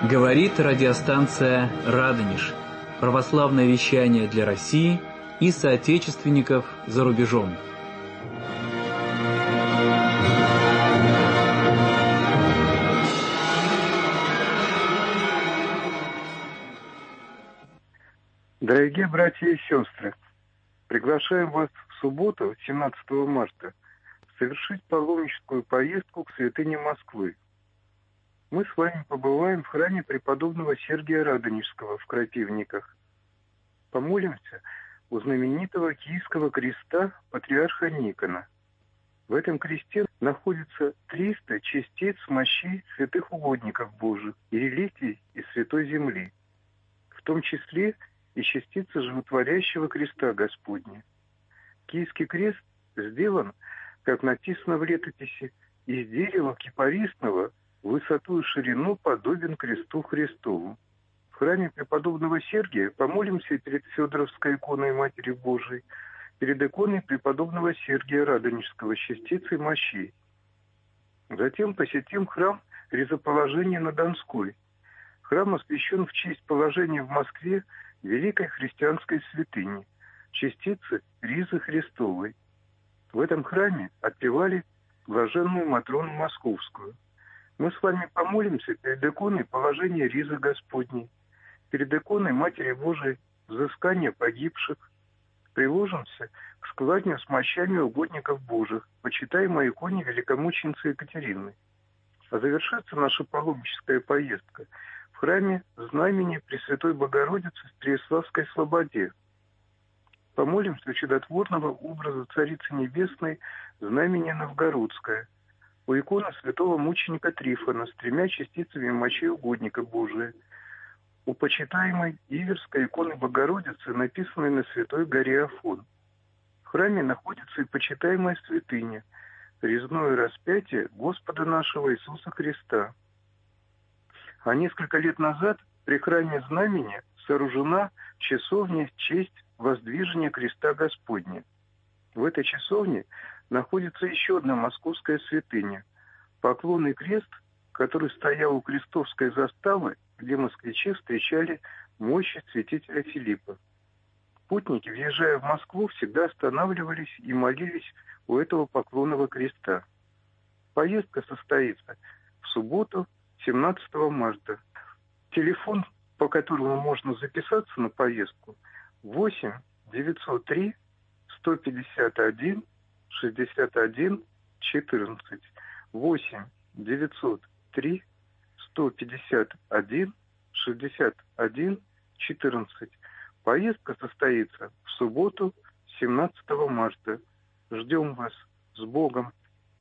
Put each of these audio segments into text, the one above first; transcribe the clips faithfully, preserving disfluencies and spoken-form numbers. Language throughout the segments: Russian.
Говорит радиостанция «Радонеж». Православное вещание для России и соотечественников за рубежом. Дорогие братья и сестры, приглашаем вас в субботу, семнадцатого марта, совершить паломническую поездку к святыне Москвы. Мы с вами побываем в храме преподобного Сергия Радонежского в Крапивниках. Помолимся у знаменитого Киевского креста патриарха Никона. В этом кресте находится триста частиц мощей святых угодников Божьих и реликвий из Святой Земли, в том числе и частицы животворящего креста Господня. Киевский крест сделан, как написано в летописи, из дерева кипарисного, в высоту и ширину подобен кресту Христову. В храме преподобного Сергия помолимся перед Федоровской иконой Матери Божией, перед иконой преподобного Сергия Радонежского с частицей мощей. Затем посетим храм Ризоположения на Донской. Храм освящен в честь положения в Москве великой христианской святыни, частицы Ризы Христовой. В этом храме отпевали блаженную Матрону Московскую. Мы с вами помолимся перед иконой положения Ризы Господней, перед иконой Матери Божией взыскания погибших, приложимся к складню с мощами угодников Божьих, почитаемой иконе великомученицы Екатерины. А завершится наша паломническая поездка в храме Знамени Пресвятой Богородицы в Переяславской Слободе. Помолимся чудотворного образа Царицы Небесной Знамения Новгородское, у иконы святого мученика Трифона с тремя частицами мощей угодника Божия, у почитаемой Иверской иконы Богородицы, написанной на святой горе Афон. В храме находится и почитаемая святыня, резное распятие Господа нашего Иисуса Христа. А несколько лет назад при храме Знамения сооружена часовня в честь воздвижения креста Господня. В этой часовне находится еще одна московская святыня – Поклонный крест, который стоял у крестовской заставы, где москвичи встречали мощи святителя Филиппа. Путники, въезжая в Москву, всегда останавливались и молились у этого поклонного креста. Поездка состоится в субботу, семнадцатого марта. Телефон, по которому можно записаться на поездку, восемь девятьсот три сто пятьдесят один шестьдесят один четырнадцать. восемь девятьсот три сто пятьдесят один шестьдесят один четырнадцать. Поездка состоится в субботу, семнадцатого марта. Ждем вас. С Богом!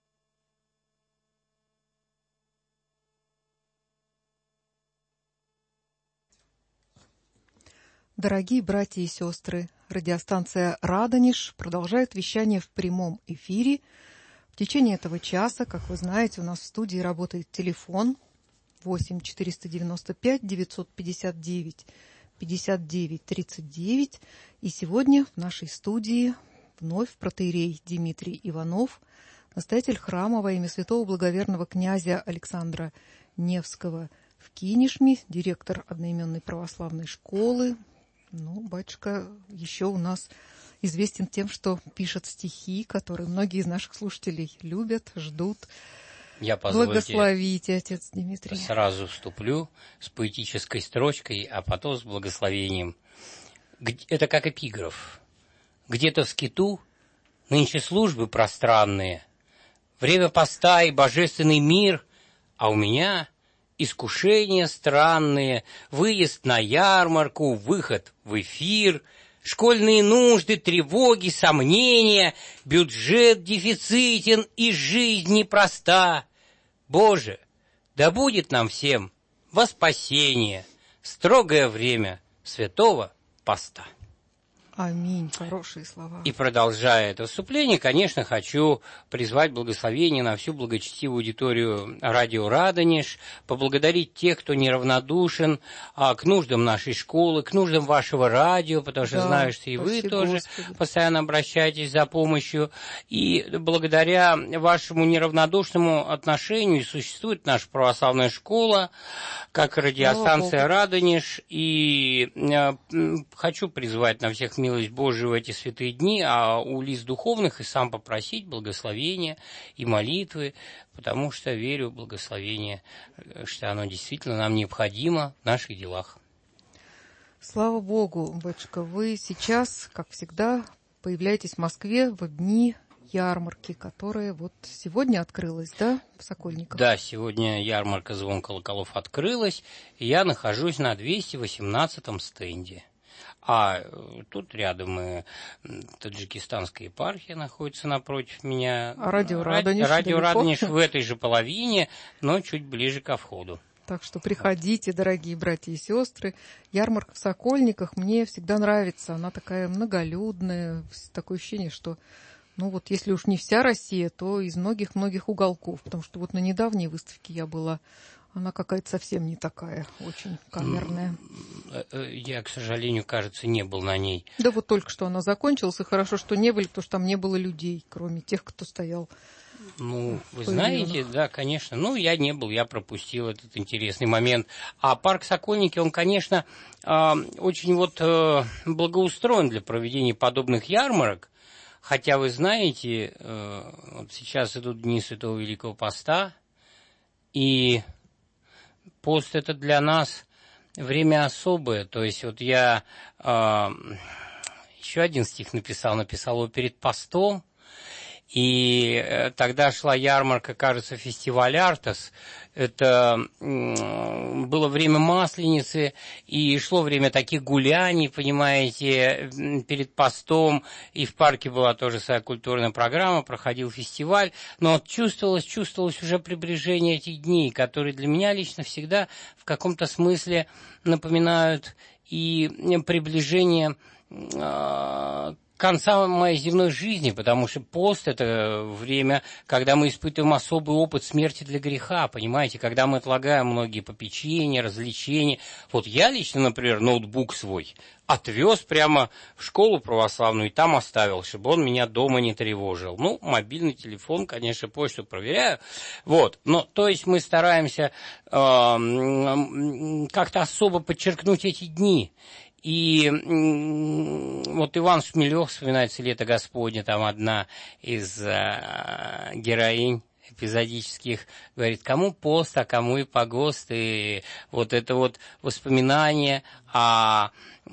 Дорогие братья и сестры, радиостанция «Радонеж» продолжает вещание в прямом эфире. В течение этого часа, как вы знаете, у нас в студии работает телефон восемь четыреста девяносто пять девятьсот пятьдесят девять пятьдесят девять тридцать девять. И сегодня в нашей студии вновь протоиерей Дмитрий Иванов, настоятель храма во имя святого благоверного князя Александра Невского в Кинешме, директор одноименной православной школы. Ну, батюшка еще у нас известен тем, что пишет стихи, которые многие из наших слушателей любят, ждут. Я, позвольте, благословите, отец Дмитрий. Сразу вступлю с поэтической строчкой, а потом с благословением. Это как эпиграф. Где-то в скиту нынче службы пространные, время поста и божественный мир, а у меня искушения странные, выезд на ярмарку, выход в эфир, школьные нужды, тревоги, сомнения, бюджет дефицитен и жизнь непроста. Боже, да будет нам всем во спасение строгое время святого поста. Аминь. Хорошие слова. И продолжая это вступление, конечно, хочу призвать благословение на всю благочестивую аудиторию радио «Радонеж», поблагодарить тех, кто неравнодушен а, к нуждам нашей школы, к нуждам вашего радио, потому что да, знаю, что и вы тоже Господи. постоянно обращаетесь за помощью. И благодаря вашему неравнодушному отношению существует наша православная школа, как радиостанция «Радонеж». И э, хочу призвать на всех милость Божию в эти святые дни, а у лиц духовных и сам попросить благословения и молитвы, потому что верю в благословение, что оно действительно нам необходимо в наших делах. Слава Богу, батюшка, вы сейчас, как всегда, появляетесь в Москве в дни ярмарки, которая вот сегодня открылась, да, в Сокольниках? Да, сегодня ярмарка «Звон колоколов» открылась, и я нахожусь на двести восемнадцатом стенде. А тут рядом и таджикистанская епархия находится напротив меня. А радио «Радонеж» Радио «Радонеж» в этой же половине, но чуть ближе ко входу. Так что приходите, дорогие братья и сестры. Ярмарка в Сокольниках мне всегда нравится. Она такая многолюдная, такое ощущение, что, ну вот, если уж не вся Россия, то из многих-многих уголков. Потому что вот на недавней выставке я была. Она какая-то совсем не такая, очень камерная. Я, к сожалению, кажется, не был на ней. Да вот только что она закончилась, и хорошо, что не были, потому что там не было людей, кроме тех, кто стоял. Ну, вы знаете, да, конечно. Ну, я не был, я пропустил этот интересный момент. А парк Сокольники, он, конечно, очень вот благоустроен для проведения подобных ярмарок. Хотя, вы знаете, вот сейчас идут дни Святого Великого Поста, и пост – это для нас время особое. То есть вот я э, еще один стих написал, написал его перед постом, и э, тогда шла ярмарка, кажется, фестиваль «Артас». Это э, было время Масленицы, и шло время таких гуляний, понимаете, перед постом, и в парке была тоже своя культурная программа, проходил фестиваль, но чувствовалось, чувствовалось уже приближение этих дней, которые для меня лично всегда в каком-то смысле напоминают и приближение э, конца моей земной жизни, потому что пост – это время, когда мы испытываем особый опыт смерти для греха, понимаете, когда мы отлагаем многие попечения, развлечения. Вот я лично, например, ноутбук свой отвез прямо в школу православную и там оставил, чтобы он меня дома не тревожил. Ну, мобильный телефон, конечно, почту проверяю. Вот, но то есть мы стараемся э, как-то особо подчеркнуть эти дни. И вот Иван Шмелев вспоминается «Лето Господне», там одна из э, героинь эпизодических говорит, кому пост, а кому и погост, и вот это вот воспоминание о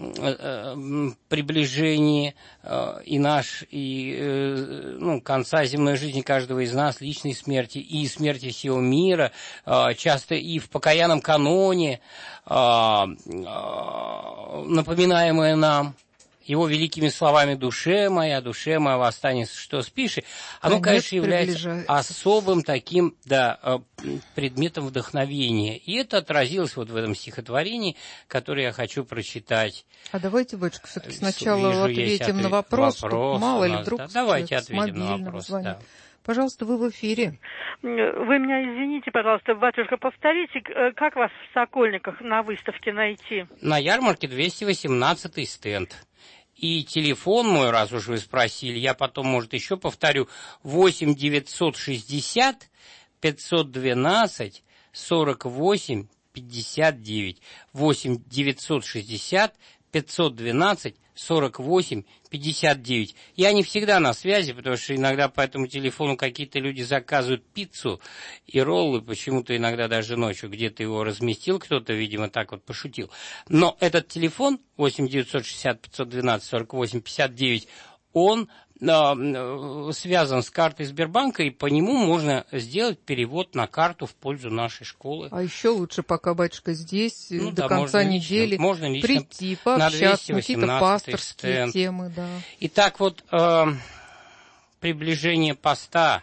приближении э, и наш, и э, ну, конца земной жизни каждого из нас, личной смерти и смерти всего мира, э, часто и в покаянном каноне, э, э, напоминаемое нам его великими словами «Душе моя, душе моя, восстань, что спишь», оно, конечно, является особым таким, да, предметом вдохновения. И это отразилось вот в этом стихотворении, которое я хочу прочитать. А давайте, батюшка, все-таки сначала Вижу, ответим на вопрос. вопрос мало ли вдруг да. Давайте ответим на вопрос. Да. Пожалуйста, вы в эфире. Вы меня извините, пожалуйста, батюшка, повторите, как вас в Сокольниках на выставке найти? На ярмарке двести восемнадцатый стенд. И телефон мой, раз уж вы спросили, я потом, может, еще повторю, восемь девятьсот шестьдесят пятьсот двенадцать сорок восемь пятьдесят девять. восемь девятьсот шестьдесят пятьсот двенадцать сорок восемь пятьдесят девять. Я не всегда на связи, потому что иногда по этому телефону какие-то люди заказывают пиццу и роллы, почему-то иногда даже ночью где-то его разместил, кто-то, видимо, так вот пошутил. Но этот телефон восемь девятьсот шестьдесят пятьсот двенадцать сорок восемь пятьдесят девять, он э, связан с картой Сбербанка, и по нему можно сделать перевод на карту в пользу нашей школы. А еще лучше, пока батюшка здесь, ну, до да, конца можно недели лично, можно лично прийти, пообщаться, какие-то пасторские стенд. темы. Да. Итак, вот э, приближение поста,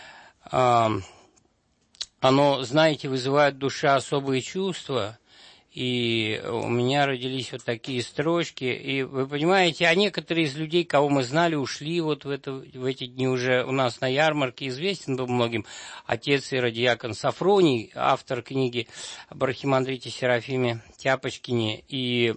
э, оно, знаете, вызывает в душе особые чувства. И у меня родились вот такие строчки. И вы понимаете, а некоторые из людей, кого мы знали, ушли вот в, это, в эти дни уже. У нас на ярмарке известен был многим отец иродиакон Сафроний, автор книги об архимандрите Серафиме Тяпочкине. И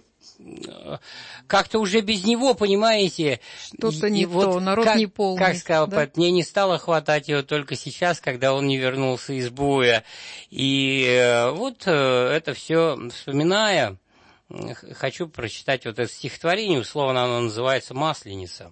как-то уже без него, понимаете... Что-то не вот то, народ как, не полный. Как сказал да? поэт, мне не стало хватать его только сейчас, когда он не вернулся из боя. И вот это все вспоминая, хочу прочитать вот это стихотворение, условно оно называется «Масленица».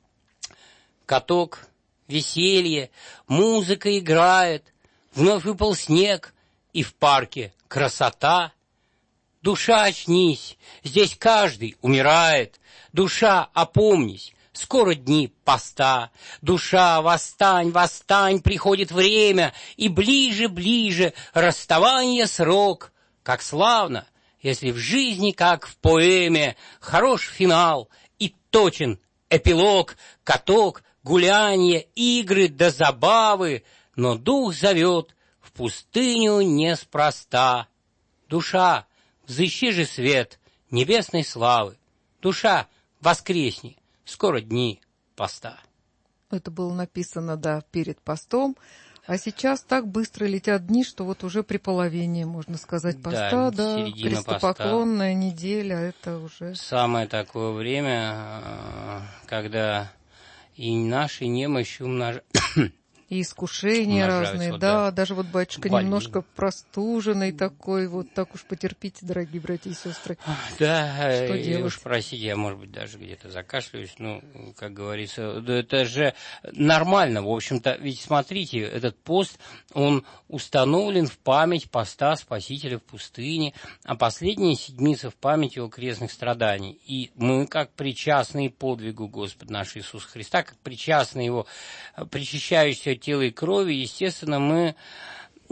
Каток, веселье, музыка играет, вновь выпал снег, и в парке красота. Душа, очнись, здесь каждый умирает. Душа, опомнись, скоро дни поста. Душа, восстань, восстань, приходит время, и ближе, ближе расставание срок. Как славно, если в жизни, как в поэме, хорош финал и точен эпилог, каток, гулянье, игры да забавы, но дух зовет в пустыню неспроста. Душа, взыщи же свет небесной славы. Душа, воскресни, скоро дни поста. Это было написано, да, перед постом. А сейчас так быстро летят дни, что вот уже при половине, можно сказать, поста, да, да крестопоклонная поста. Неделя, это уже... Самое такое время, когда и наши немощи умножаются. И искушения разные, вот, да. да, даже вот батюшка Больный. Немножко простуженный такой, вот так уж потерпите, дорогие братья и сестры. Да, что и делать? Уж простите, я, может быть, даже где-то закашляюсь, ну, как говорится, да, это же нормально, в общем-то, ведь смотрите, этот пост, он установлен в память поста Спасителя в пустыне, а последняя седмица в память его крестных страданий. И мы, как причастные подвигу Господа нашего Иисуса Христа, как причастные его причащающиеся тела и крови, естественно, мы э,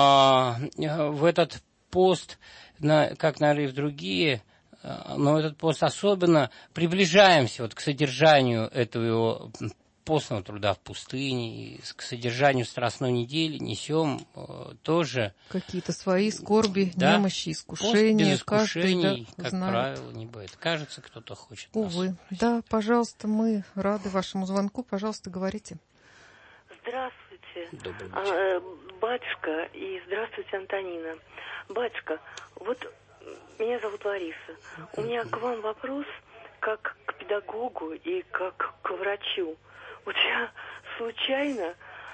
в этот пост, на, как, наверное, и в другие, э, но этот пост особенно приближаемся вот к содержанию этого его постного труда в пустыне, и к содержанию Страстной недели несем э, тоже... Какие-то свои скорби, да? немощи, искушения. Пост без искушений, каждый, да, как знает. правило, не бывает. Кажется, кто-то хочет Увы. нас. Да, пожалуйста, мы рады вашему звонку. Пожалуйста, говорите. Здравствуйте, Добрый вечер. а, батюшка, и здравствуйте, Антонина. Батюшка, вот меня зовут Лариса. У меня к вам вопрос как к педагогу и как к врачу. Вот я случайно,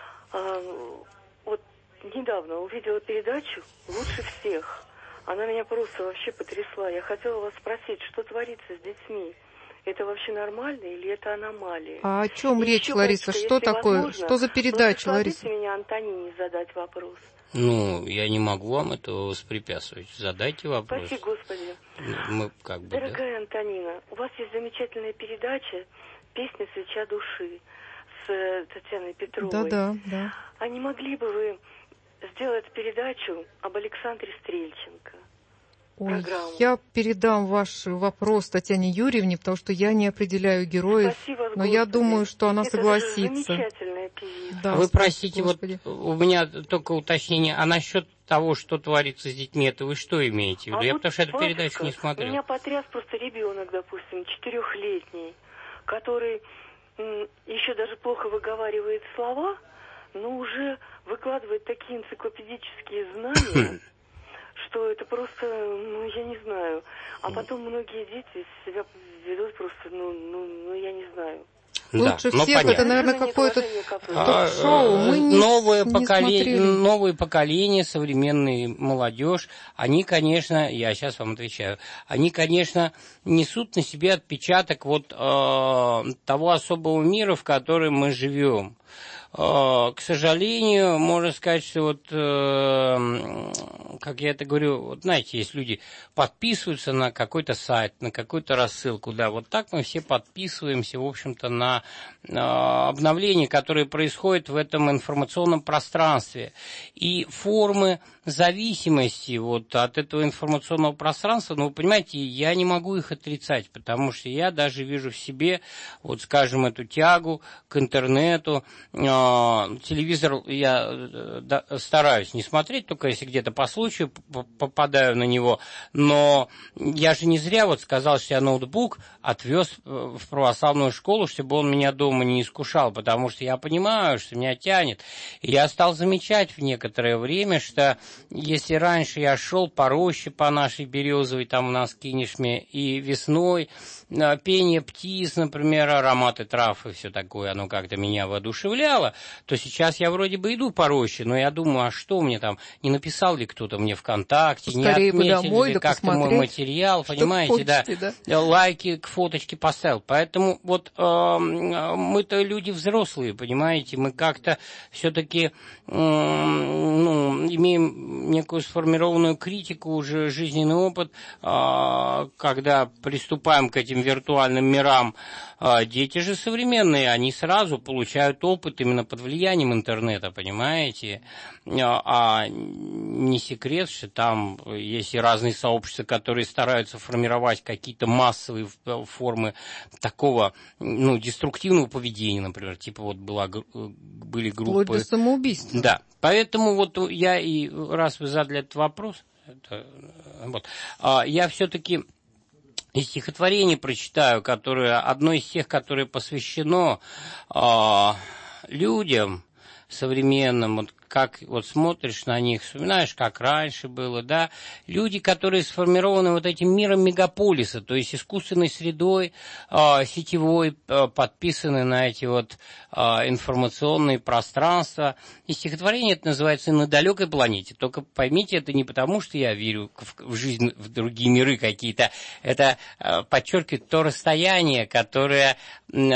а, вот недавно увидела передачу «Лучше всех». Она меня просто вообще потрясла. Я хотела вас спросить, что творится с детьми? Это вообще нормально или это аномалия? А о чем и речь, еще, Лариса? батюшка, что такое? возможно, что за передача, Лариса? меня Антонине задать вопрос. Ну, я не могу вам этого воспрепятствовать. Задайте вопрос. Спаси Господи. Мы как бы, Дорогая да? Антонина, у вас есть замечательная передача «Песня свеча души» с Татьяной Петровой. Да-да, да. А не могли бы вы сделать передачу об Александре Стрельченко? Ой, Программу. я передам ваш вопрос Татьяне Юрьевне, потому что я не определяю героев, Спасибо, но Господи. я думаю, что она Это согласится. замечательная певица. Да, вы простите, Господи. вот у меня только уточнение, а насчет того, что творится с детьми, это вы что имеете в виду? А я вот, потому что эту батюшка, передачу не смотрел. Меня потряс просто ребенок, допустим, четырехлетний, который м, еще даже плохо выговаривает слова, но уже выкладывает такие энциклопедические знания, что это просто, ну, я не знаю. А потом многие дети себя ведут просто, ну, ну, ну я не знаю. Лучше да, всех, это, наверное, какое-то ток-шоу. Мы не, новое, не поколение, новое поколение, современная молодежь, они, конечно, я сейчас вам отвечаю, они, конечно, несут на себе отпечаток вот э, того особого мира, в котором мы живем. К сожалению, можно сказать, что вот, э, как я это говорю, вот знаете, есть люди подписываются на какой-то сайт, на какую-то рассылку, да, вот так мы все подписываемся, в общем-то, на э, обновления, которые происходят в этом информационном пространстве. И формы зависимости вот от этого информационного пространства, ну, вы понимаете, я не могу их отрицать, потому что я даже вижу в себе, вот, скажем, эту тягу к интернету. Телевизор я стараюсь не смотреть, только если где-то по случаю случаю попадаю на него, но я же не зря вот сказал, что я ноутбук отвез в православную школу, чтобы он меня дома не искушал, потому что я понимаю, что меня тянет. И я стал замечать в некоторое время, что если раньше я шел по роще, по нашей Березовой, там у нас в Кинешме, и весной пение птиц, например, ароматы трав и все такое, оно как-то меня воодушевляло, то сейчас я вроде бы иду по роще, но я думаю, а что мне там, не написал ли кто-то мне ВКонтакте, Скорее не отметили домой, ли да как-то мой материал, понимаете, почте, да, да, лайки, фоточки поставил. Поэтому вот э, мы-то люди взрослые, понимаете, мы как-то все-таки э, ну, имеем некую сформированную критику, уже жизненный опыт, э, когда приступаем к этим виртуальным мирам. Дети же современные, они сразу получают опыт именно под влиянием интернета, понимаете? А не секрет, что там есть и разные сообщества, которые стараются формировать какие-то массовые формы такого, ну, деструктивного поведения, например, типа вот была, были группы... Вплоть до самоубийства. Да, поэтому вот я и, раз вы задали этот вопрос, это, вот, я все-таки... И стихотворение прочитаю, которое одно из тех, которое посвящено э, людям современным, вот как вот смотришь на них, вспоминаешь, как раньше было, да, люди, которые сформированы вот этим миром мегаполиса, то есть искусственной средой, э, сетевой, э, подписаны на эти вот э, информационные пространства. И стихотворение это называется «На далекой планете». Только поймите, это не потому, что я верю в, в жизнь, в другие миры какие-то, это э, подчеркивает то расстояние, которое э,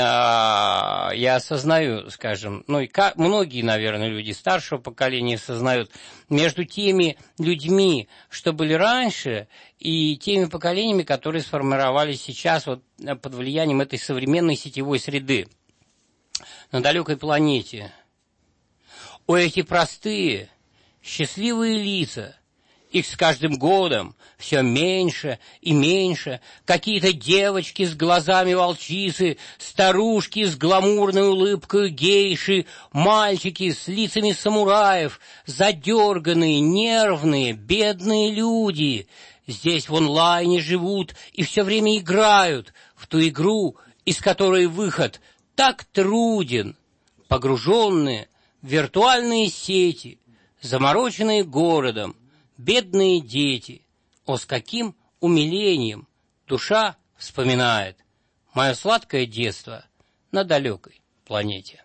я осознаю, скажем, ну и как, многие, наверное, люди старшего поколения осознают, между теми людьми, что были раньше, и теми поколениями, которые сформировались сейчас вот под влиянием этой современной сетевой среды. На далекой планете. О, эти простые, счастливые лица, их с каждым годом все меньше и меньше. Какие-то девочки с глазами волчицы, старушки с гламурной улыбкой гейши, мальчики с лицами самураев, задерганные, нервные, бедные люди. Здесь в онлайне живут и все время играют в ту игру, из которой выход так труден, погруженные в виртуальные сети, замороченные городом, бедные дети. О, с каким умилением душа вспоминает мое сладкое детство на далекой планете.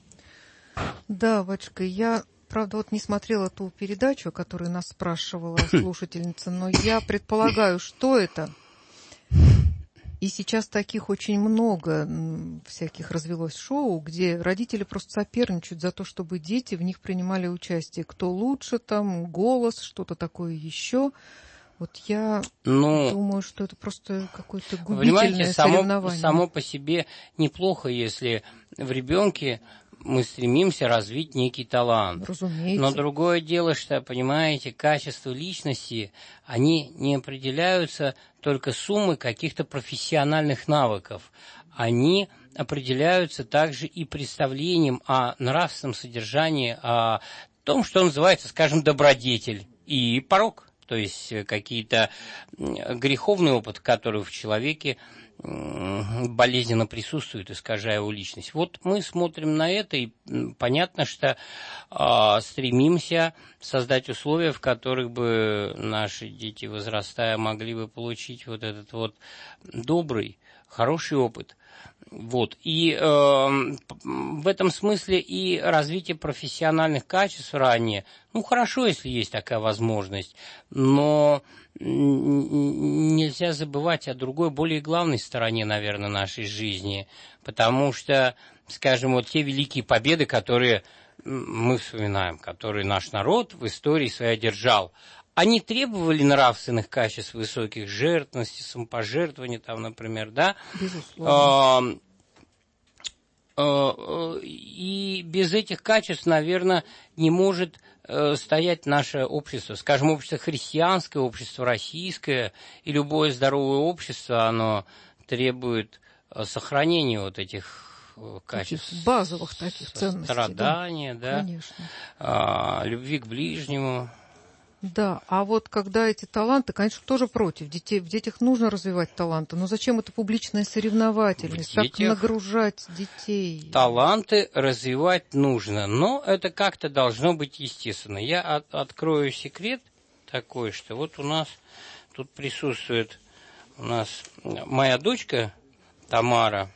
Да, Вачка, я, правда, вот не смотрела ту передачу, о которой нас спрашивала слушательница, но я предполагаю, что это. И сейчас таких очень много всяких развелось шоу, где родители просто соперничают за то, чтобы дети в них принимали участие. Кто лучше там, голос, что-то такое еще. Вот я ну, думаю, что это просто какое-то губительное само, соревнование. Само по себе неплохо, если в ребенке мы стремимся развить некий талант. Разумеется. Но другое дело, что, понимаете, качества личности, они не определяются только суммой каких-то профессиональных навыков. Они определяются также и представлением о нравственном содержании, о том, что называется, скажем, добродетель и порок. То есть какие-то греховный опыт, который в человеке болезненно присутствует, искажая его личность. Вот мы смотрим на это, и понятно, что э, стремимся создать условия, в которых бы наши дети, возрастая, могли бы получить вот этот вот добрый, хороший опыт. Вот. И э, в этом смысле и развитие профессиональных качеств ранее, ну, хорошо, если есть такая возможность, но нельзя забывать о другой, более главной стороне, наверное, нашей жизни, потому что, скажем, вот те великие победы, которые мы вспоминаем, которые наш народ в истории своей одержал, они требовали нравственных качеств высоких, жертвенности, самопожертвования, там, например, да? Безусловно. И без этих качеств, наверное, не может стоять наше общество. Скажем, общество христианское, общество российское и любое здоровое общество, оно требует сохранения вот этих качеств. Таких базовых таких ценностей. Страдания, да? Конечно. А, любви к ближнему. Да, а вот когда эти таланты, конечно, тоже против. Детей, в детях нужно развивать таланты, но зачем это публичная соревновательность, так нагружать детей? Таланты развивать нужно, но это как-то должно быть естественно. Я от, открою секрет такой, что вот у нас тут присутствует у нас моя дочка Тамара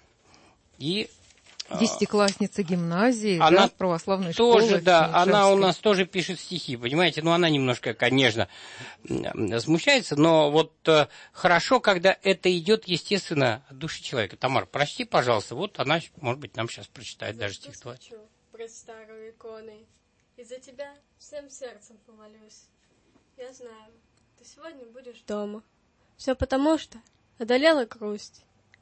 и десятиклассница гимназии, она да, православной тоже, школы. Да, она у нас тоже пишет стихи, понимаете, ну она немножко, конечно, смущается, но вот э, хорошо, когда это идет, естественно, от души человека. Тамар, прочти, пожалуйста, вот она, может быть, нам сейчас прочитает даже стихотворение. Пред старой иконой, и за тебя всем сердцем помолюсь. Я знаю, ты сегодня будешь дома. Все потому, что одолела грусть.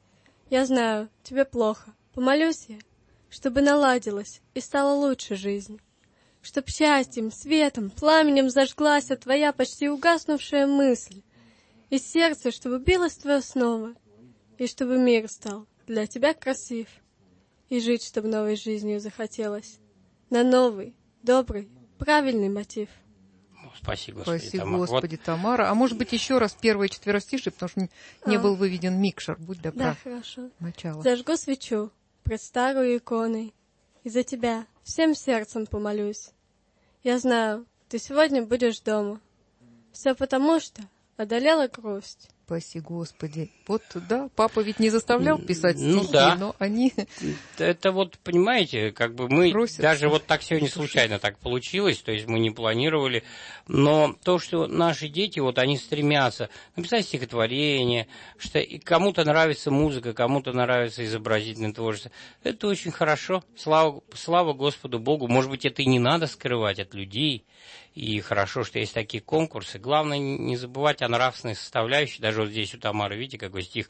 Я знаю, тебе плохо. Помолюсь я, чтобы наладилась и стала лучше жизнь. Чтоб счастьем, светом, пламенем зажглась твоя почти угаснувшая мысль. И сердце, чтобы билось твое снова. И чтобы мир стал для тебя красив. И жить, чтобы новой жизнью захотелось. На новый, добрый, правильный мотив. Спасибо, Господи, Спасибо, Тамара. Господи, Вот. Тамара. А может быть, еще раз первое четверостишие, потому что не а. был выведен микшер. Будь добра. Да, хорошо. Начало. Зажгу свечу пред старой иконой, и за тебя всем сердцем помолюсь. Я знаю, ты сегодня будешь дома. Все потому, что одолела грусть. Спаси Господи. Вот, да, папа ведь не заставлял писать стихи, ну, да. но они... Это вот, понимаете, как бы мы, просят. Даже вот так сегодня случайно так получилось, то есть мы не планировали, но то, что наши дети, вот они стремятся написать стихотворение, что кому-то нравится музыка, кому-то нравится изобразительное творчество, это очень хорошо, слава, слава Господу Богу, может быть, это и не надо скрывать от людей. И хорошо, что есть такие конкурсы. Главное не забывать о нравственной составляющей. Даже вот здесь у Тамары, видите, какой стих,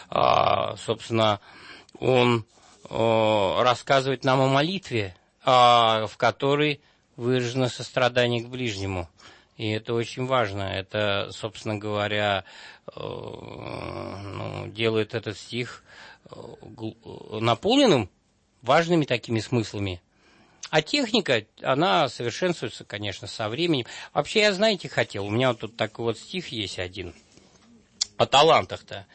а, собственно, он а, рассказывает нам о молитве, а, в которой выражено сострадание к ближнему. И это очень важно. Это, собственно говоря, а, ну, делает этот стих наполненным важными такими смыслами. А техника, она совершенствуется, конечно, со временем. Вообще, я, знаете, хотел, у меня вот тут такой вот стих есть один, о талантах-то.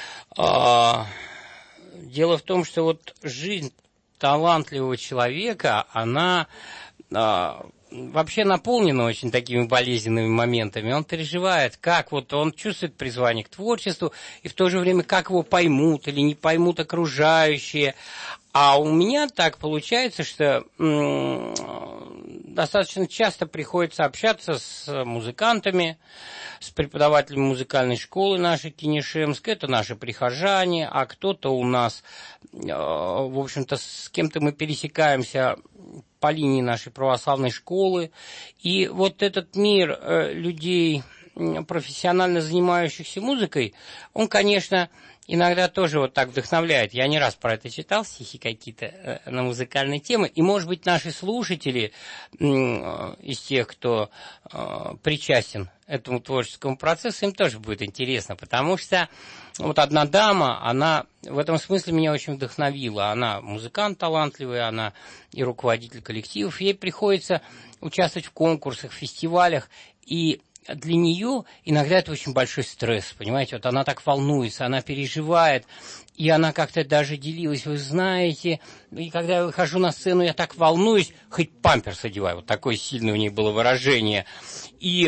А, дело в том, что вот жизнь талантливого человека, она а, вообще наполнена очень такими болезненными моментами. Он переживает, как вот он чувствует призвание к творчеству, и в то же время, как его поймут или не поймут окружающие. А у меня так получается, что м- достаточно часто приходится общаться с музыкантами, с преподавателями музыкальной школы нашей Кинешемской, это наши прихожане, а кто-то у нас, э, в общем-то, с кем-то мы пересекаемся по линии нашей православной школы. И вот этот мир э, людей, профессионально занимающихся музыкой, он, конечно, иногда тоже вот так вдохновляет. Я не раз про это читал, стихи какие-то э, на музыкальные темы. И, может быть, наши слушатели э, из тех, кто э, причастен этому творческому процессу, им тоже будет интересно, потому что вот одна дама, она в этом смысле меня очень вдохновила. Она музыкант талантливый, она и руководитель коллективов. Ей приходится участвовать в конкурсах, фестивалях, и для нее иногда это очень большой стресс, понимаете, вот она так волнуется, она переживает, и она как-то даже делилась, вы знаете, и когда я выхожу на сцену, я так волнуюсь, хоть памперс одеваю, вот такое сильное у нее было выражение, и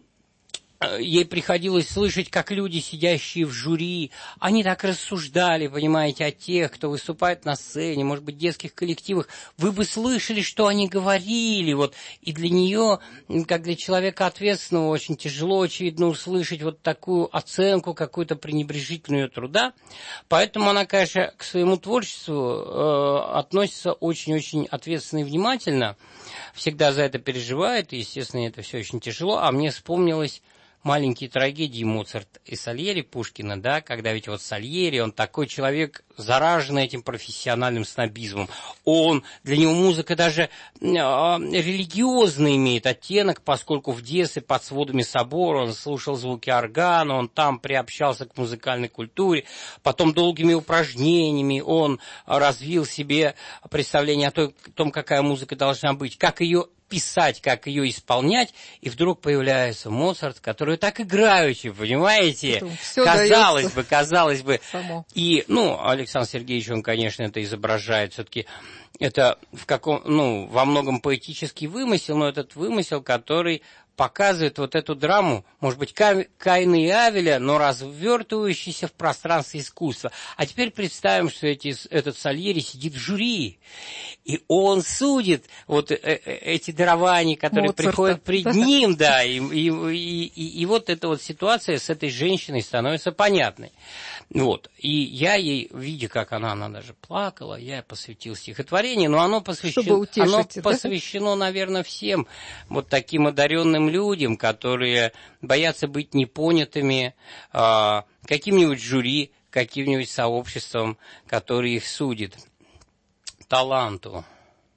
ей приходилось слышать, как люди, сидящие в жюри, они так рассуждали, понимаете, о тех, кто выступает на сцене, может быть, в детских коллективах. Вы бы слышали, что они говорили. Вот. И для нее, как для человека ответственного, очень тяжело, очевидно, услышать вот такую оценку, какую-то пренебрежительную труда. Поэтому она, конечно, к своему творчеству э, относится очень-очень ответственно и внимательно. Всегда за это переживает, и, естественно, это все очень тяжело. А мне вспомнилось маленькие трагедии Моцарт и Сальери Пушкина, да, когда ведь вот Сальери, он такой человек, зараженный этим профессиональным снобизмом. Он, для него музыка даже э, религиозно имеет оттенок, поскольку в детстве под сводами собора он слушал звуки органа, он там приобщался к музыкальной культуре, потом долгими упражнениями он развил себе представление о том, какая музыка должна быть, как ее писать, как ее исполнять, и вдруг появляется Моцарт, который так играючи, понимаете? Казалось бы, казалось бы. Само. И, ну, Александр Сергеевич, он, конечно, это изображает все-таки. Это в каком, ну, во многом поэтический вымысел, но этот вымысел, который показывает вот эту драму, может быть, Каина и Авеля, но развертывающийся в пространстве искусства. А теперь представим, что эти, этот Сальери сидит в жюри, и он судит вот э, э, эти дарования, которые Моцарта. Приходят пред ним, да, и, и, и, и, и вот эта вот ситуация с этой женщиной становится понятной. Вот. И я ей, видя, как она, она даже плакала, я посвятил стихотворение, но оно посвящено, утешить, оно да? посвящено, наверное, всем вот таким одаренным людям, которые боятся быть непонятыми э, каким-нибудь жюри, каким-нибудь сообществом, которое их судит. Таланту.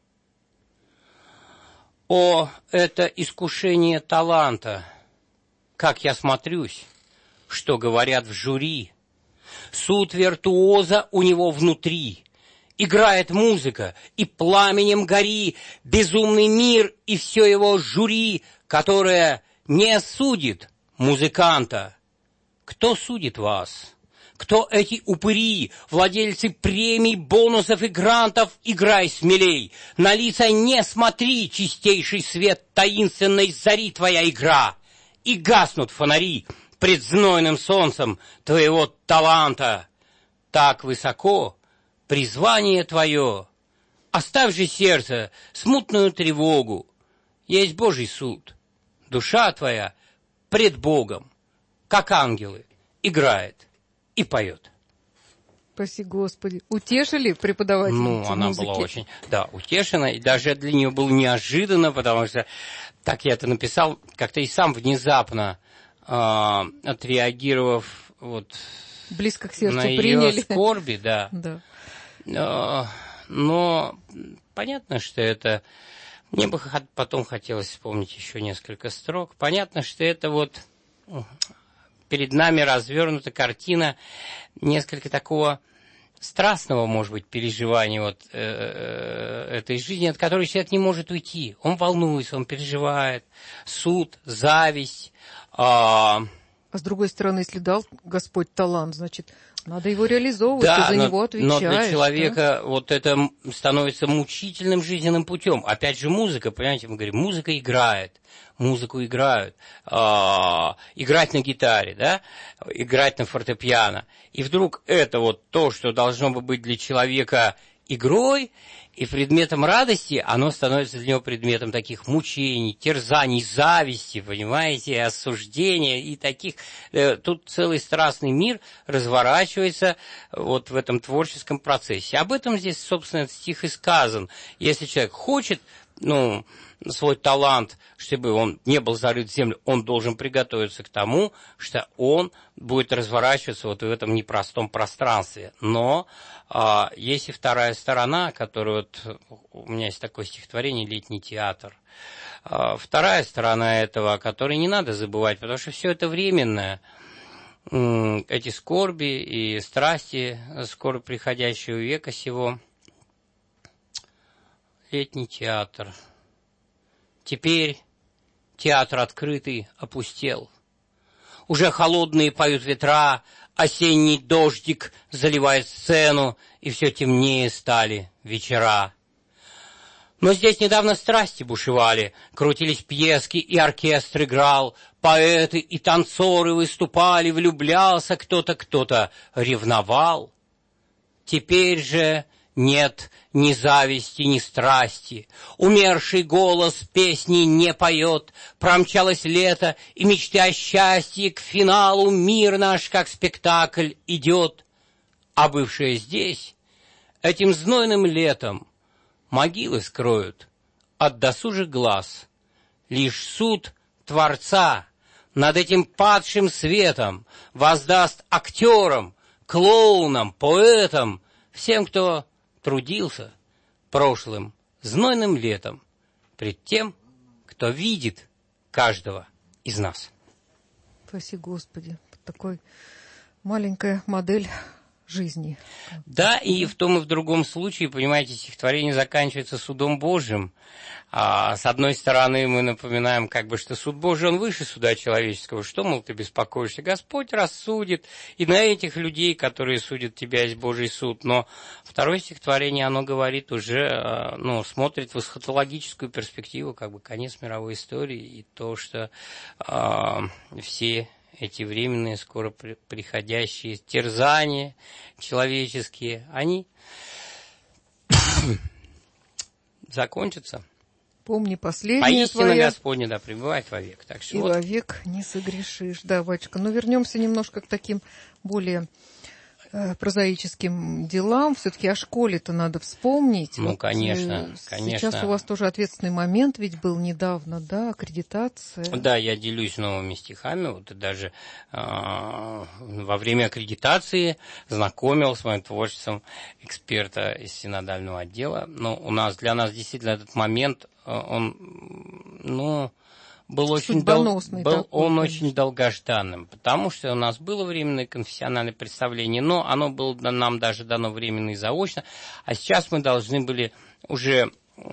О, это искушение таланта! Как я смотрюсь, что говорят в жюри. Суд виртуоза у него внутри. Играет музыка, и пламенем гори безумный мир, и все его жюри, которое не судит музыканта. Кто судит вас? Кто эти упыри, владельцы премий, бонусов и грантов? Играй смелей, на лица не смотри, чистейший свет таинственной зари твоя игра. И гаснут фонари пред знойным солнцем твоего таланта. Так высоко призвание твое. Оставь же сердце смутную тревогу. Есть Божий суд. Душа твоя пред Богом, как ангелы, играет и поет. Спаси Господи. Утешили преподавательницу Ну, она музыки? была очень, да, утешена. И даже для нее было неожиданно, потому что так я это написал, как-то и сам внезапно э, отреагировав вот близко к сердцу на приняли. Ее скорби, да. да. Э, но понятно, что это... Мне бы потом хотелось вспомнить еще несколько строк. Понятно, что это вот... Перед нами развернута картина несколько такого страстного, может быть, переживания вот, э, этой жизни, от которой человек не может уйти. Он волнуется, он переживает суд, зависть. Э, а с другой стороны, если дал Господь талант, значит, надо его реализовывать, да, ты за но, него отвечаешь. но для человека да? вот это становится мучительным жизненным путем. Опять же, музыка, понимаете, мы говорим, музыка играет. Музыку играют, э, играть на гитаре, да, играть на фортепиано. И вдруг это вот то, что должно бы быть для человека игрой и предметом радости, оно становится для него предметом таких мучений, терзаний, зависти, понимаете, осуждения и таких. Э, тут целый страстный мир разворачивается вот в этом творческом процессе. Об этом здесь, собственно, этот стих и сказан. Если человек хочет, ну, свой талант, чтобы он не был зарыт в землю, он должен приготовиться к тому, что он будет разворачиваться вот в этом непростом пространстве. Но а, есть и вторая сторона, которая вот, у меня есть такое стихотворение «Летний театр». А, вторая сторона этого, о которой не надо забывать, потому что все это временное. Эти скорби и страсти, скоро приходящего века сего. Летний театр. Теперь театр открытый опустел. Уже холодные поют ветра, осенний дождик заливает сцену, и все темнее стали вечера. Но здесь недавно страсти бушевали, крутились пьески, и оркестр играл, поэты и танцоры выступали, влюблялся кто-то, кто-то ревновал. Теперь же нет ни зависти, ни страсти. Умерший голос песни не поет. Промчалось лето, и мечты о счастье к финалу мир наш, как спектакль, идет. А бывшие здесь, этим знойным летом, могилы скроют от досужих глаз. Лишь суд Творца над этим падшим светом воздаст актерам, клоунам, поэтам, всем, кто трудился прошлым знойным летом пред тем, кто видит каждого из нас. Спаси Господи. Такой маленькая модель жизни. Да, и в том и в другом случае, понимаете, стихотворение заканчивается судом Божьим. А с одной стороны, мы напоминаем, как бы, что суд Божий, он выше суда человеческого. Что, мол, ты беспокоишься? Господь рассудит, и на этих людей, которые судят тебя, есть Божий суд. Но второе стихотворение, оно говорит уже, ну, смотрит в эсхатологическую перспективу, как бы, конец мировой истории, и то, что а, все эти временные, скоро приходящие терзания человеческие, они закончатся. Помни последнее Поистине твоя, Господне, да, пребывает вовек. Так что и вот. вовек не согрешишь. Да, батюшка, ну вернемся немножко к таким более э, прозаическим делам. Все-таки о школе-то надо вспомнить. Ну, вот, конечно, э, конечно. Сейчас у вас тоже ответственный момент, ведь был недавно, да, аккредитация. Да, я делюсь новыми стихами, вот и даже э, во время аккредитации знакомил с моим творчеством эксперта из синодального отдела. Но у нас, для нас действительно этот момент, он, ну, был очень, дол... был он такой, очень долгожданным, потому что у нас было временное конфессиональное представление, но оно было нам даже дано временно и заочно, а сейчас мы должны были уже,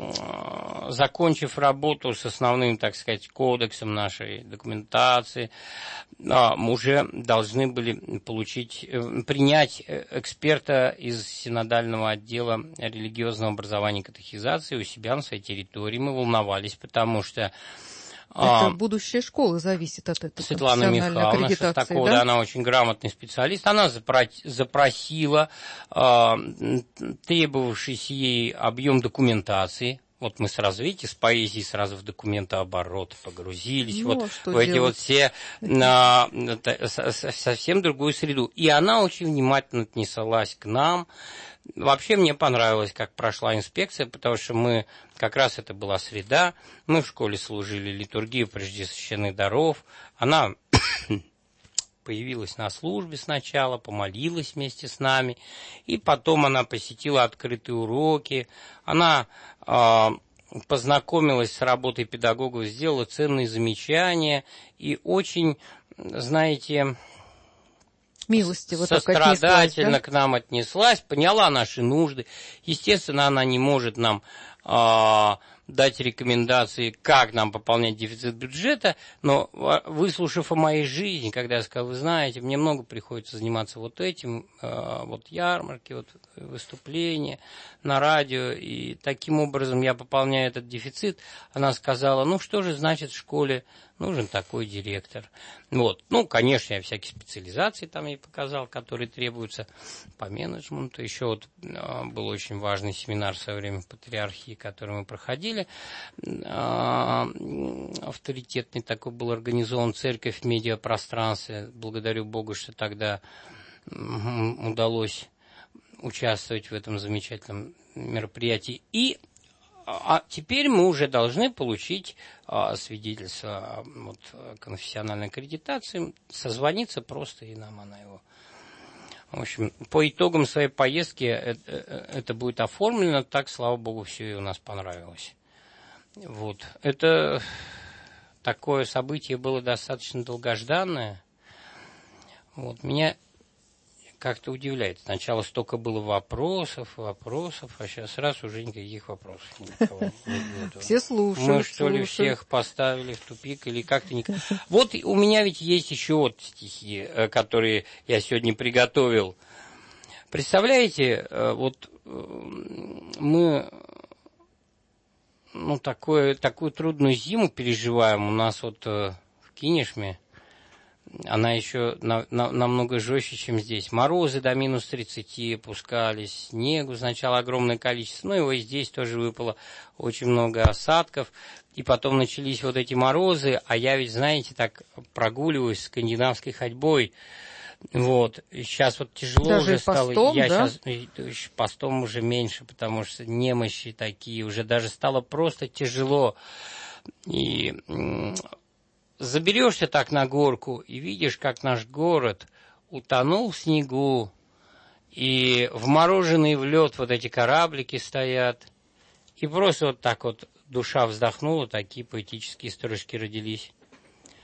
закончив работу с основным, так сказать, кодексом нашей документации, мы уже должны были получить, принять эксперта из синодального отдела религиозного образования и катехизации у себя на своей территории. Мы волновались, потому что это будущая школа зависит от этого. Светлана Михайловна Шестакова, да? Она очень грамотный специалист. Она запросила э, требовавшийся ей объем документации. Вот мы сразу, видите, с поэзией сразу в документооборот погрузились, ну, вот в делать? Эти вот все, на, совсем другую среду. И она очень внимательно отнеслась к нам. Вообще мне понравилось, как прошла инспекция, потому что мы, как раз это была среда, мы в школе служили литургию прежде священных даров. Она появилась на службе сначала, помолилась вместе с нами, и потом она посетила открытые уроки, она э, познакомилась с работой педагогов, сделала ценные замечания и очень, знаете, милостиво сострадательно да? к нам отнеслась, поняла наши нужды. Естественно, она не может нам э, дать рекомендации, как нам пополнять дефицит бюджета, но выслушав о моей жизни, когда я сказал, вы знаете, мне много приходится заниматься вот этим, э, вот ярмарки, вот выступления на радио, и таким образом я пополняю этот дефицит, она сказала, ну что же значит в школе нужен такой директор. Вот. Ну, конечно, я всякие специализации там ей показал, которые требуются по менеджменту. Еще вот э, был очень важный семинар в свое время в Патриархии, который мы проходили. Э, авторитетный такой был организован «Церковь в медиапространстве». Благодарю Богу, что тогда э, удалось участвовать в этом замечательном мероприятии. И А теперь мы уже должны получить а, свидетельство вот, конфессиональной аккредитации, созвониться просто, и нам она его. В общем, по итогам своей поездки это, это будет оформлено, так, слава Богу, все и у нас понравилось. Вот. Это такое событие было достаточно долгожданное. Вот. Меня как-то удивляет. Сначала столько было вопросов, вопросов, а сейчас раз уже никаких вопросов никого. Все слушают. Мы что ли всех поставили в тупик или как-то никак. Вот у меня ведь есть еще вот стихи, которые я сегодня приготовил. Представляете, вот мы ну, такое, такую трудную зиму переживаем. У нас вот в Кинешме она еще на, на, намного жестче, чем здесь. Морозы до минус тридцати опускались, снегу сначала огромное количество, ну его и здесь тоже выпало очень много осадков. И потом начались вот эти морозы, а я ведь, знаете, так прогуливаюсь скандинавской ходьбой. Вот, сейчас вот тяжело даже уже стало. постом, я да? сейчас постом уже меньше, потому что немощи такие, уже даже стало просто тяжело. И заберешься так на горку и видишь, как наш город утонул в снегу, и вмороженные в лед вот эти кораблики стоят, и просто вот так вот душа вздохнула, такие поэтические строчки родились.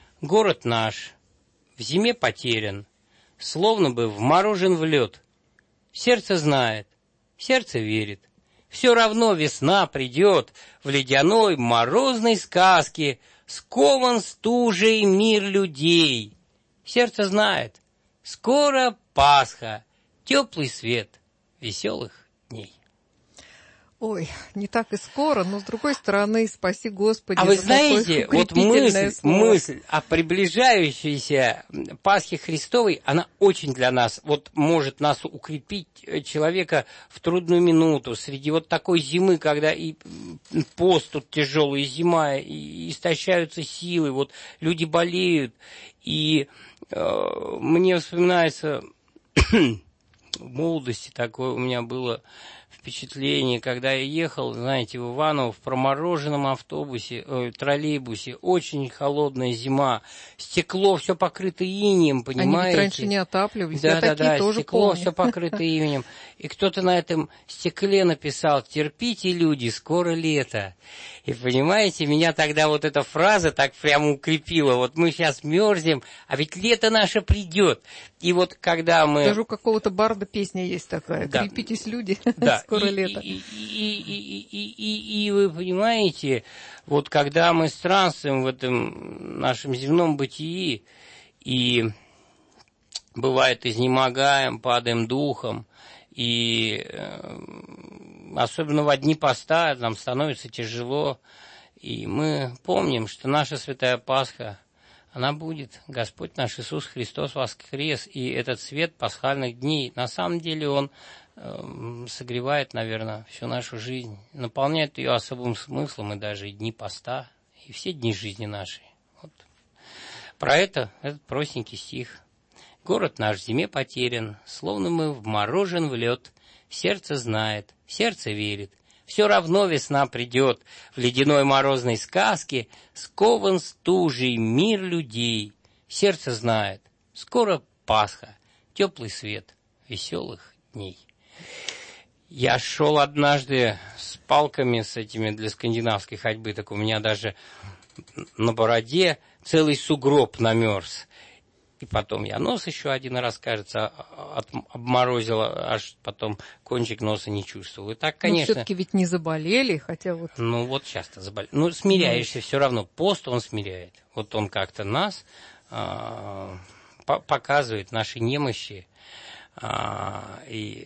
Город наш в зиме потерян, словно бы вморожен в лед, сердце знает, сердце верит. Все равно весна придет, в ледяной морозной сказке скован стужей мир людей. Сердце знает, скоро Пасха, теплый свет веселых дней. Ой, не так и скоро, но с другой стороны, спаси Господи. А вы знаете, вот мысль, мысль о приближающейся Пасхе Христовой, она очень для нас, вот может нас укрепить человека в трудную минуту, среди вот такой зимы, когда и пост тут тяжелый, и зима, и истощаются силы, вот люди болеют, и э, мне вспоминается в молодости такое у меня было впечатление, когда я ехал, знаете, в Иваново в промороженном автобусе, э, троллейбусе, очень холодная зима, стекло все покрыто инеем, понимаете? Они ведь раньше не отапливались, да, я да, такие да, тоже стекло помню. все покрыто инеем, и кто-то на этом стекле написал: терпите, люди, скоро лето. И понимаете, меня тогда вот эта фраза так прямо укрепила, вот мы сейчас мерзнем, а ведь лето наше придет. И вот когда мы... Даже у какого-то барда песня есть такая: да. крепитесь, люди, да. скоро и, лето. И, и, и, и, и, и вы понимаете, вот когда мы странствуем в этом нашем земном бытии, и бывает изнемогаем, падаем духом, и э, особенно в дни поста нам становится тяжело, и мы помним, что наша святая Пасха, она будет, Господь наш Иисус Христос воскрес, и этот свет пасхальных дней, на самом деле он э, согревает, наверное, всю нашу жизнь, наполняет ее особым смыслом, и даже и дни поста, и все дни жизни нашей. Вот. Про это этот простенький стих. Город наш в зиме потерян, словно мы вморожен в лед. Сердце знает, сердце верит, все равно весна придет. В ледяной морозной сказке скован стужей мир людей. Сердце знает, скоро Пасха, теплый свет веселых дней. Я шел однажды с палками, с этими для скандинавской ходьбы, так у меня даже на бороде целый сугроб намерз. И потом я нос еще один раз, кажется, от, обморозила, аж потом кончик носа не чувствовал. И так, конечно... Но все-таки ведь не заболели, хотя вот... Ну, вот часто заболели. Ну, смиряешься ну... все равно. Пост он смиряет. Вот он как-то нас а, по- показывает, наши немощи. А, и...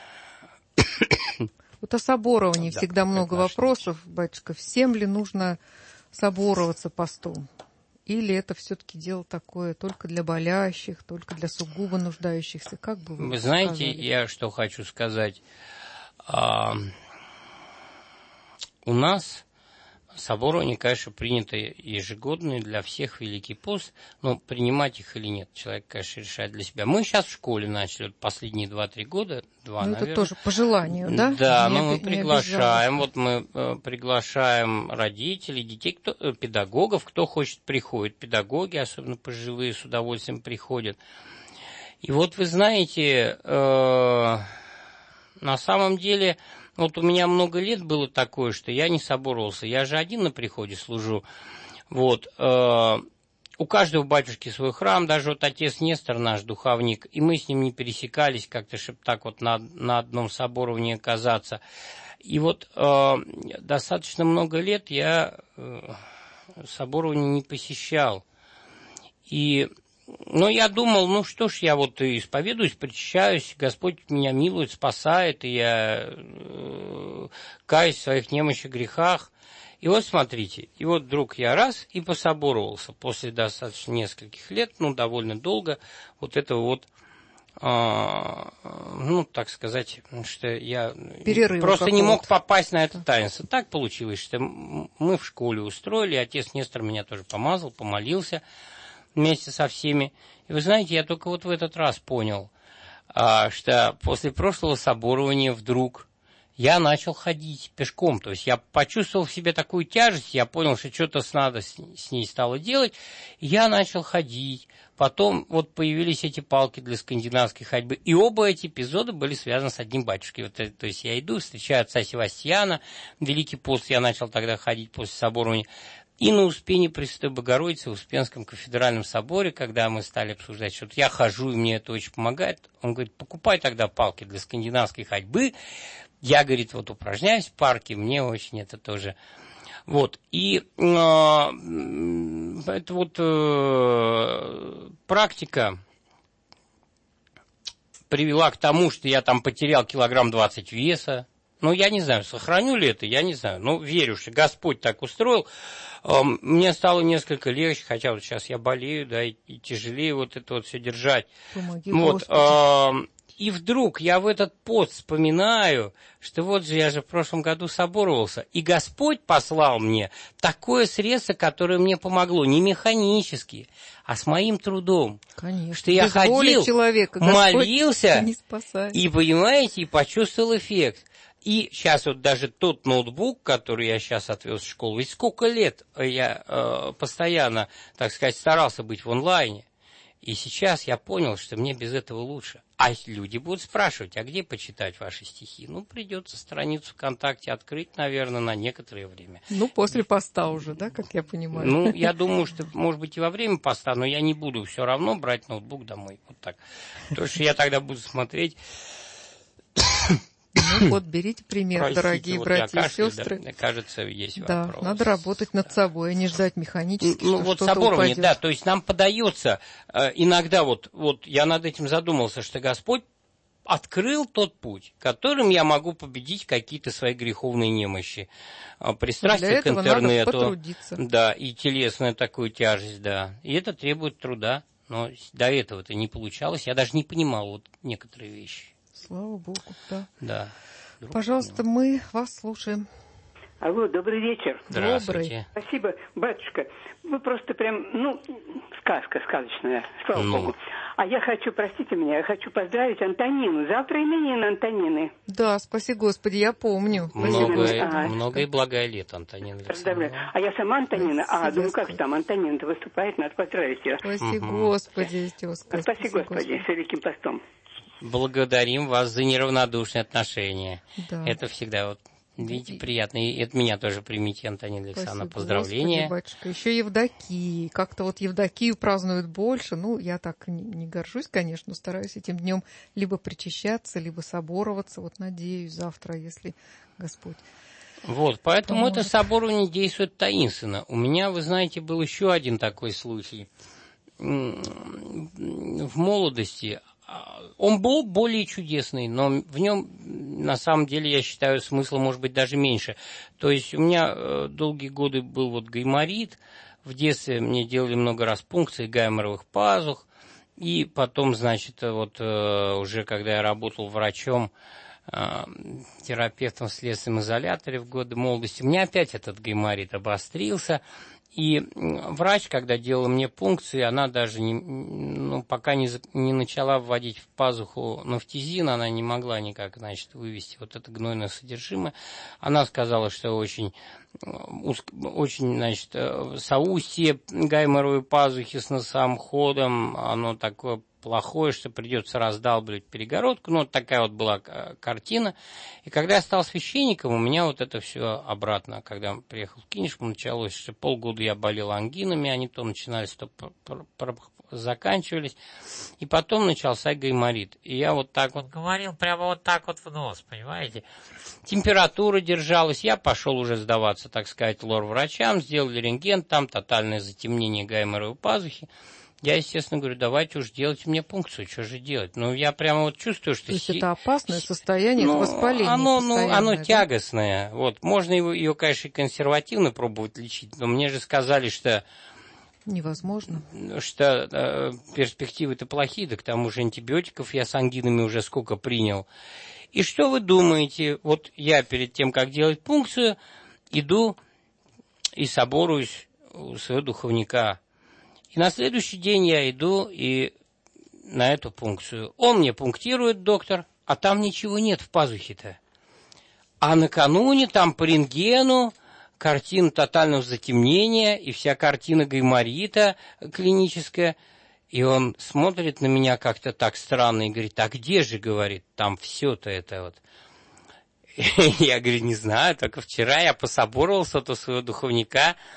Вот о соборовании да, всегда много вопросов, немощи. Батюшка. Всем ли нужно собороваться постом? Или это все-таки дело такое только для болящих, только для сугубо нуждающихся? Как бы вы Вы знаете, сказали? Я что хочу сказать. А, у нас соборование, конечно, принято ежегодно для всех Великий пост, но принимать их или нет, человек, конечно, решает для себя. Мы сейчас в школе начали, вот последние два-три года, два, ну, наверное. Это тоже по желанию, да? Да, не но мы оби- приглашаем, вот мы э, приглашаем родителей, детей, кто, э, педагогов, кто хочет, приходит. Педагоги, особенно пожилые, с удовольствием приходят. И вот вы знаете, э, на самом деле... Вот у меня много лет было такое, что я не соборовался. Я же один на приходе служу. Вот. Э, у каждого батюшки свой храм, даже вот отец Нестор, наш духовник, и мы с ним не пересекались как-то, чтобы так вот на, на одном соборовании оказаться. И вот э, достаточно много лет я э, соборование не посещал. И... Но я думал, ну что ж, я вот исповедуюсь, причащаюсь, Господь меня милует, спасает, и я э, каюсь в своих немощи, грехах. И вот смотрите, и вот вдруг я раз и пособоровался после достаточно нескольких лет, ну довольно долго, вот этого вот, э, ну так сказать, что я перерыва просто какого-то. Не мог попасть на это таинство. Так получилось, что мы в школе устроили, отец Нестор меня тоже помазал, помолился вместе со всеми. И вы знаете, я только вот в этот раз понял, а, что после прошлого соборования вдруг я начал ходить пешком. То есть я почувствовал в себе такую тяжесть, я понял, что что-то надо с, с ней стало делать, и я начал ходить. Потом вот появились эти палки для скандинавской ходьбы. И оба эти эпизода были связаны с одним батюшкой. Вот, то есть я иду, встречаю отца Севастьяна, Великий пост, я начал тогда ходить после соборования. И на Успении Пресвятой Богородицы в Успенском кафедральном соборе, когда мы стали обсуждать, что я хожу, и мне это очень помогает, он говорит, покупай тогда палки для скандинавской ходьбы. Я, говорит, вот упражняюсь в парке, мне очень это тоже... Вот, и э, это вот э, практика привела к тому, что я там потерял килограмм двадцать веса. Ну, я не знаю, сохраню ли это, я не знаю. Ну, верю, что Господь так устроил. Э, мне стало несколько легче, хотя вот сейчас я болею, да, и, и тяжелее вот это вот все держать. Помоги, вот, э, и вдруг я в этот пост вспоминаю, что вот же я же в прошлом году соборовался, и Господь послал мне такое средство, которое мне помогло, не механически, а с моим трудом. Конечно. Что я Без воли ходил, человека молился, не спасает. И, понимаете, и почувствовал эффект. И сейчас вот даже тот ноутбук, который я сейчас отвез в школу, ведь сколько лет я э, постоянно, так сказать, старался быть в онлайне. И сейчас я понял, что мне без этого лучше. А люди будут спрашивать, а где почитать ваши стихи? Ну, придется страницу ВКонтакте открыть, наверное, на некоторое время. Ну, после поста уже, да, как я понимаю? Ну, я думаю, что, может быть, и во время поста, но я не буду все равно брать ноутбук домой. Вот так. Потому что я тогда буду смотреть... Ну вот, берите пример, Простите, дорогие вот братья и сестры. Да, кажется, есть да, вопрос. Надо работать над собой, а не ждать механически, ну, что вот что-то соборование, упадет. да, то есть нам подается э, иногда, вот, вот я над этим задумался, что Господь открыл тот путь, которым я могу победить какие-то свои греховные немощи. Пристрастие к интернету, да, и телесную такую тяжесть, да. И это требует труда, но до этого это не получалось, я даже не понимал вот некоторые вещи. Слава Богу, да. Да. Пожалуйста, мы вас слушаем. Алло, добрый вечер. Здравствуйте. Добрый. Спасибо, батюшка. Вы просто прям, ну, сказка сказочная, слава ну. Богу. А я хочу, простите меня, я хочу поздравить Антонину. Завтра именины Антонины. Да, спаси Господи, я помню. Много, ага. много и благое лето, Антонина Александровна. А я сама Антонина. Спаси а, думаю, Господи. Как там Антонина-то выступает, надо поздравить ее. Спаси угу. Господи, тезка. Спаси, спаси Господи, Господи, с Великим постом. Благодарим вас за неравнодушные отношения. Да. Это всегда вот, видите, приятно. И от меня тоже примите, Антонина Александровна, поздравления. Господи, батюшка. Еще Евдокии. Как-то вот Евдокию празднуют больше. Ну, я так не, не горжусь, конечно, стараюсь этим днем либо причащаться, либо собороваться. Вот надеюсь, завтра, если Господь... Вот, поэтому поможет. Это соборование действует таинственно. У меня, вы знаете, был еще один такой случай. В молодости... Он был более чудесный, но в нем, на самом деле, я считаю, смысла может быть даже меньше. То есть у меня э, долгие годы был вот гайморит, в детстве мне делали много раз пункций гайморовых пазух, и потом, значит, вот э, уже когда я работал врачом, э, терапевтом в следственном изоляторе в годы молодости, у меня опять этот гайморит обострился. И врач, когда делал мне пункции, она даже не, ну, пока не, не начала вводить в пазуху нафтизин, она не могла никак, значит, вывести вот это гнойное содержимое. Она сказала, что очень, очень, значит, соустье гайморовой пазухи с носовым ходом, оно такое плохое, что придется раздалбливать перегородку. Ну, вот такая вот была картина. И когда я стал священником, у меня вот это все обратно. Когда приехал в Кинешму, началось, что полгода я болел ангинами, они то начинались, то заканчивались. И потом начался гайморит. И я вот так вот говорил, прямо вот так вот в нос, понимаете? Температура держалась. Я пошел уже сдаваться, так сказать, лор-врачам, сделали рентген, там тотальное затемнение гайморовой пазухи. Я, естественно, говорю, давайте уж делайте мне пункцию, что же делать? Ну, я прямо вот чувствую, что... То есть это опасное состояние, ну, воспаление оно, ну, оно да? тягостное. Вот, можно его, ее, конечно, и консервативно пробовать лечить, но мне же сказали, что... Невозможно. Что э, перспективы-то плохие, да к тому же антибиотиков я с ангинами уже сколько принял. И что вы думаете? Вот я перед тем, как делать пункцию, иду и соборуюсь у своего духовника. И на следующий день я иду и на эту пункцию. Он мне пунктирует, доктор, а там ничего нет в пазухе-то. А накануне там по рентгену картина тотального затемнения и вся картина гайморита клиническая. И он смотрит на меня как-то так странно и говорит, а где же, говорит, там все-то это вот. Я говорю, не знаю, только вчера я пособоровался от своего духовника.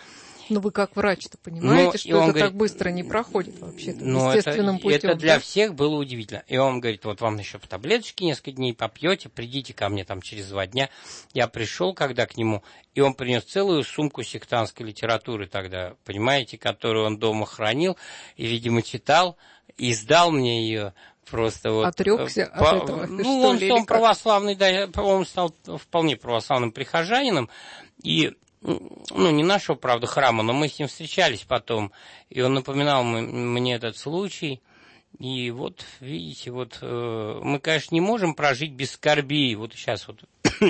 Но вы как врач-то понимаете, ну, что это говорит, так быстро не проходит вообще-то ну, естественным это, путем. Это для да? всех было удивительно. И он говорит, вот вам еще по таблеточке несколько дней попьете, придите ко мне там через два дня. Я пришел когда к нему, и он принес целую сумку сектантской литературы тогда, понимаете, которую он дома хранил, и, видимо, читал, и сдал мне ее. Просто вот, отрекся по, от этого? Ну, что он, ли, он православный, да, он стал вполне православным прихожанином, и, ну, не нашего, правда, храма, но мы с ним встречались потом, и он напоминал мне этот случай, и вот, видите, вот, мы, конечно, не можем прожить без скорби, вот сейчас вот...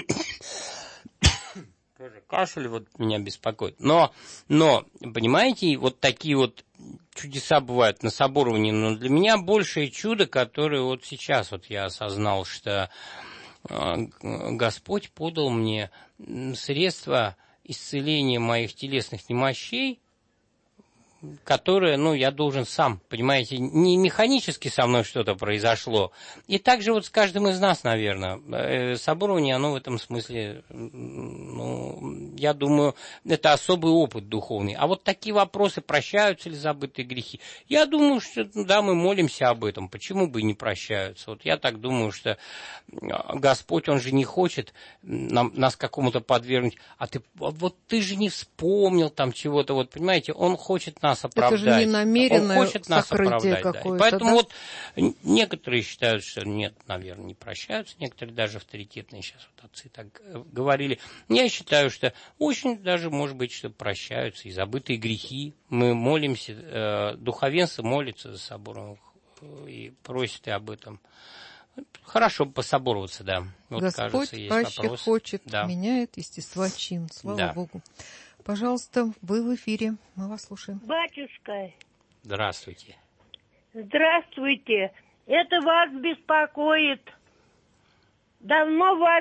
Тоже кашель вот меня беспокоит. Но, но, понимаете, вот такие вот чудеса бывают на соборовании. Но для меня большее чудо, которое вот сейчас вот я осознал, что Господь подал мне средства исцеления моих телесных немощей, которое, ну, я должен сам, понимаете, не механически со мной что-то произошло. И также вот с каждым из нас, наверное, соборование, оно в этом смысле, ну, я думаю, это особый опыт духовный. А вот такие вопросы, прощаются ли забытые грехи, я думаю, что, да, мы молимся об этом, почему бы и не прощаются. Вот я так думаю, что Господь, Он же не хочет нам, нас какому-то подвергнуть, а ты, вот ты же не вспомнил там чего-то, вот, понимаете, Он хочет нас оправдать. Это же не намеренное Он хочет нас сокрытие оправдать, какое-то, да. Поэтому да? вот некоторые считают, что нет, наверное, не прощаются, некоторые даже авторитетные сейчас вот отцы так говорили. Я считаю, что очень даже может быть, что прощаются и забытые грехи. Мы молимся, э, духовенство молится за собором и просит и об этом. Хорошо бы пособороваться, да. Вот, Господь кажется, есть паще вопрос. хочет, да. меняет естества чин. Слава да. Богу. Пожалуйста, вы в эфире. Мы вас слушаем. Батюшка. Здравствуйте. Здравствуйте. Это вас беспокоит. Давно вас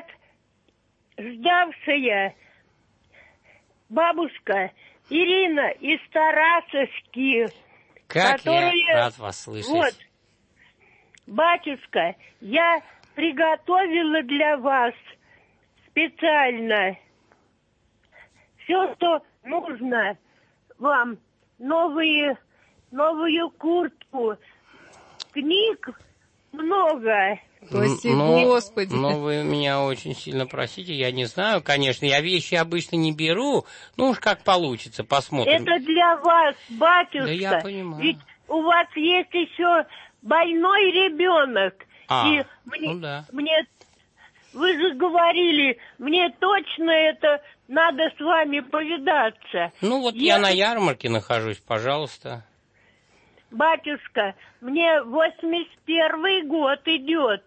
ждавшая бабушка Ирина из Тарасовки. Как которая... я рад вас слышать. Вот. Батюшка, я приготовила для вас специально все, что нужно вам. Новые, новую куртку, книг много. Спасибо, но, Господи. Но вы меня очень сильно просите, я не знаю, конечно, я вещи обычно не беру, ну уж как получится, посмотрим. Это для вас, батюшка. Да я понимаю. Ведь у вас есть еще больной ребенок. А, и мне, ну да. мне, вы же говорили, мне точно это надо с вами повидаться. Ну вот я, я на ярмарке нахожусь, пожалуйста. Батюшка, мне восемьдесят первый год идет,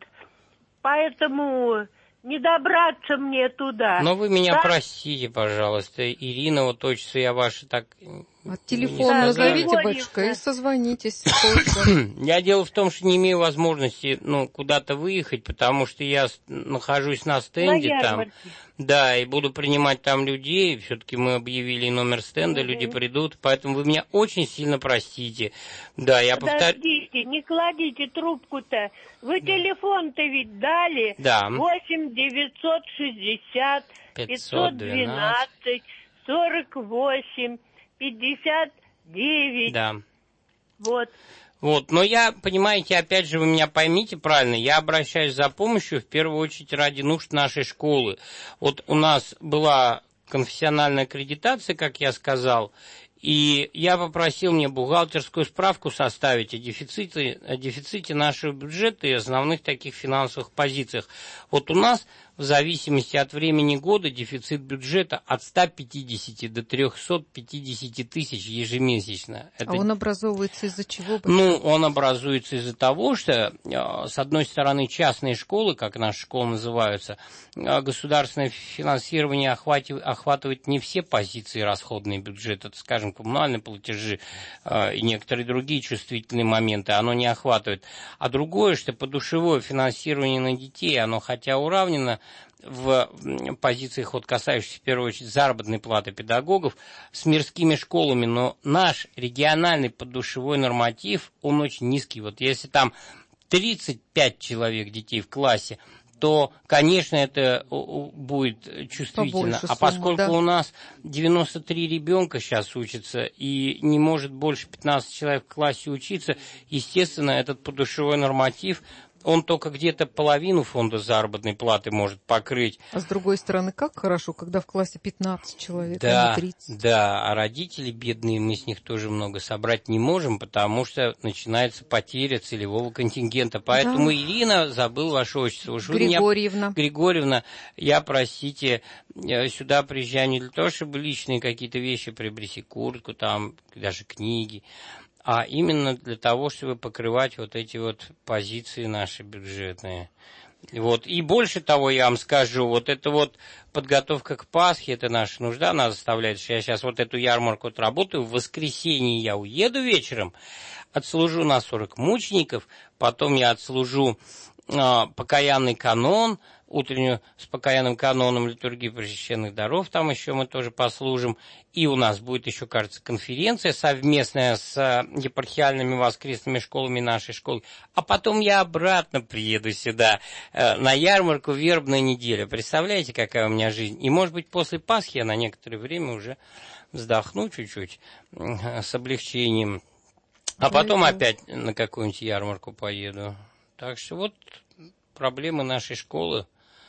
поэтому не добраться мне туда. Но вы меня так? простите, пожалуйста, Ирина, вот отчество я ваше так... От телефона назовите, батюшка, и созвонитесь. Я дело в том, что не имею возможности, ну, куда-то выехать, потому что я нахожусь на стенде на там. Да, и буду принимать там людей. Все-таки мы объявили номер стенда, угу. Люди придут, поэтому вы меня очень сильно простите. Да, я повторяю. Подождите, не кладите трубку-то. Вы телефон-то ведь дали. Да. восемь девятьсот шестьдесят пятьсот двенадцать сорок восемь пятьдесят девять. Да. Вот. Вот, но я, понимаете, опять же, вы меня поймите правильно, я обращаюсь за помощью в первую очередь ради нужд нашей школы. Вот у нас была конфессиональная аккредитация, как я сказал, и я попросил мне бухгалтерскую справку составить о дефиците, о дефиците нашего бюджета и основных таких финансовых позициях. Вот у нас в зависимости от времени года дефицит бюджета от ста пятидесяти до трехсот пятидесяти тысяч ежемесячно. Это... А он образовывается из-за чего? Ну, он образуется из-за того, что, с одной стороны, частные школы, как наши школы называются, государственное финансирование охватывает, охватывает не все позиции расходные бюджета, это, скажем, коммунальные платежи и некоторые другие чувствительные моменты, оно не охватывает. А другое, что подушевое финансирование на детей, оно хотя уравнено в позициях, вот, касающихся в первую очередь заработной платы педагогов, с мирскими школами, но наш региональный подушевой норматив, он очень низкий. Вот если там тридцать пять человек детей в классе, то, конечно, это будет чувствительно. А поскольку да. у нас девяносто три ребенка сейчас учатся, и не может больше пятнадцати человек в классе учиться, естественно, этот подушевой норматив, он только где-то половину фонда заработной платы может покрыть. А с другой стороны, как хорошо, когда в классе пятнадцать человек, да, а не тридцать. Да, а родители бедные, мы с них тоже много собрать не можем, потому что начинается потеря целевого контингента. Поэтому, да. Ирина, забыл ваше отчество. Уж Григорьевна. Меня, Григорьевна, я, простите, сюда приезжаю не для того, чтобы личные какие-то вещи приобрести, куртку, там, даже книги, а именно для того, чтобы покрывать вот эти вот позиции наши бюджетные. Вот. И больше того, я вам скажу, вот это вот подготовка к Пасхе, это наша нужда, нас заставляет, что я сейчас вот эту ярмарку отработаю, в воскресенье я уеду вечером, отслужу на сорок мучеников, потом я отслужу э, покаянный канон, утреннюю с покаянным каноном литургии пресвященных даров, там еще мы тоже послужим, и у нас будет еще, кажется, конференция совместная с епархиальными воскресными школами нашей школы, а потом я обратно приеду сюда э, на ярмарку вербная неделя. Представляете, какая у меня жизнь? И, может быть, после Пасхи я на некоторое время уже вздохну чуть-чуть э, с облегчением, а потом опять на какую-нибудь ярмарку поеду. Так что вот проблемы нашей школы,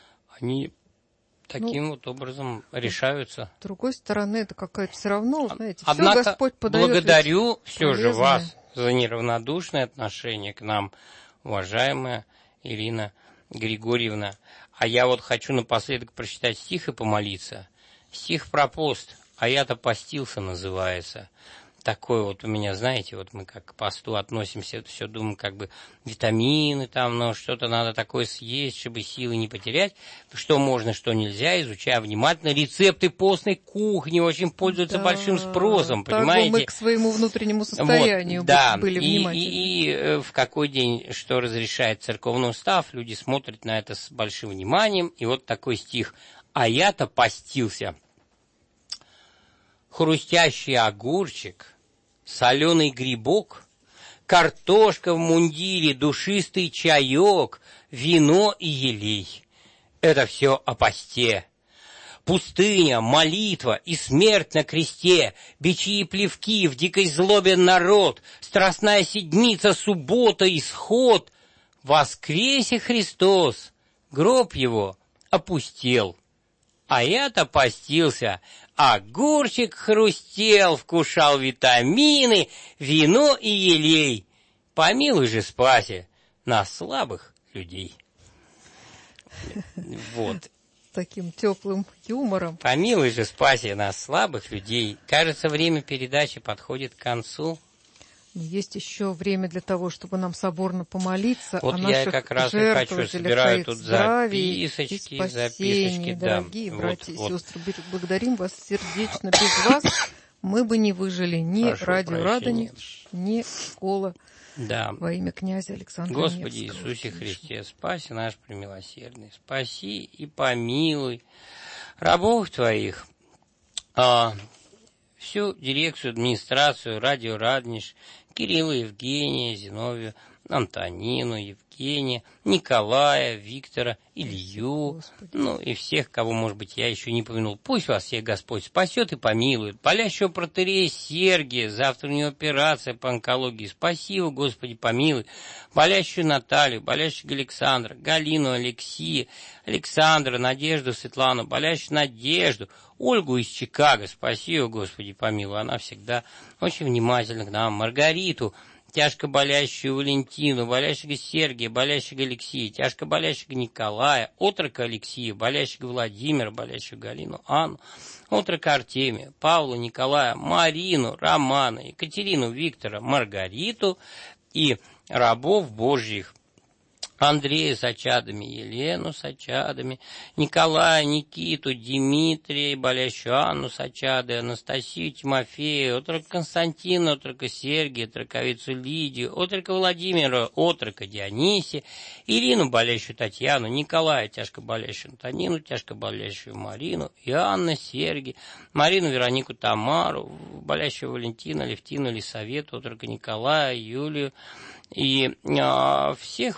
они таким ну, вот образом решаются. С другой стороны, это какая-то все равно, знаете, Однако, все Господь подает. Благодарю все же вас за неравнодушное отношение к нам, уважаемая Ирина Григорьевна. А я вот хочу напоследок прочитать стих и помолиться. Стих про пост, а я-то постился, называется. Такой вот у меня, знаете, вот мы как к посту относимся, все думаем, как бы витамины там, но что-то надо такое съесть, чтобы силы не потерять. Что можно, что нельзя, изучая внимательно. Рецепты постной кухни очень пользуются да, большим спросом, понимаете? Мы к своему внутреннему состоянию вот, да, были и, внимательны. И, и в какой день что разрешает церковный устав, люди смотрят на это с большим вниманием. И вот такой стих. «А я-то постился». Хрустящий огурчик, соленый грибок, картошка в мундире, душистый чаек, вино и елей. Это все о посте. Пустыня, молитва и смерть на кресте, бичи и плевки, в дикой злобе народ, страстная седмица, суббота, исход. Воскресе Христос, гроб его опустел. А я-то постился, огурчик хрустел, вкушал витамины, вино и елей. Помилуй же, спаси, на слабых людей. Вот. Таким теплым юмором. Помилуй же, спаси нас, слабых людей. Кажется, время передачи подходит к концу. Есть еще время для того, чтобы нам соборно помолиться. Вот о я как раз и хочу, собираю тут записочки, записочки. Дорогие да. братья вот, и сестры, вот. Благодарим вас сердечно. Без вас мы бы не выжили ни Прошу радио Радонеж, ни школа да. во имя князя Александра Господи Невского. Иисусе Христе, спаси наш премилосердный, спаси и помилуй рабов Твоих, а, всю дирекцию, администрацию, радио Радонеж, Кирилла, Евгения, Зиновию, Антонину, Евгения, Николая, Виктора, Илью, Господи. Ну и всех, кого, может быть, я еще не помянул. Пусть вас всех Господь спасет и помилует. Болящего протоиерея Сергия, завтра у него операция по онкологии. Спасибо, Господи, помилуй. Болящую Наталью, болящего Александра, Галину, Алексея, Александра, Надежду, Светлану, болящую Надежду, Ольгу из Чикаго. Спасибо, Господи, помилуй. Она всегда очень внимательна к нам. Маргариту, тяжко болящую Валентину, болящего Сергия, болящего Алексея, тяжко болящего Николая, отрока Алексея, болящего Владимира, болящего Галину, Анну, отрока Артемия, Павла, Николая, Марину, Романа, Екатерину, Виктора, Маргариту и рабов Божьих, Андрея с очадами, Елену с очадами, Николая, Никиту, Дмитрия, болящую Анну с очадой, Анастасию, Тимофея, отрока Константина, отрока Сергия, отроковицу Лидию, отрока Владимира, отрока Дионисия, Ирину, болящую Татьяну, Николая, тяжко болящую Антонину, тяжко болящую Марину, Иоанна, Сергия, Марину, Веронику, Тамару, болящую Валентина, Левтину, Елисавету, отрока Николая, Юлию, и э, всех православных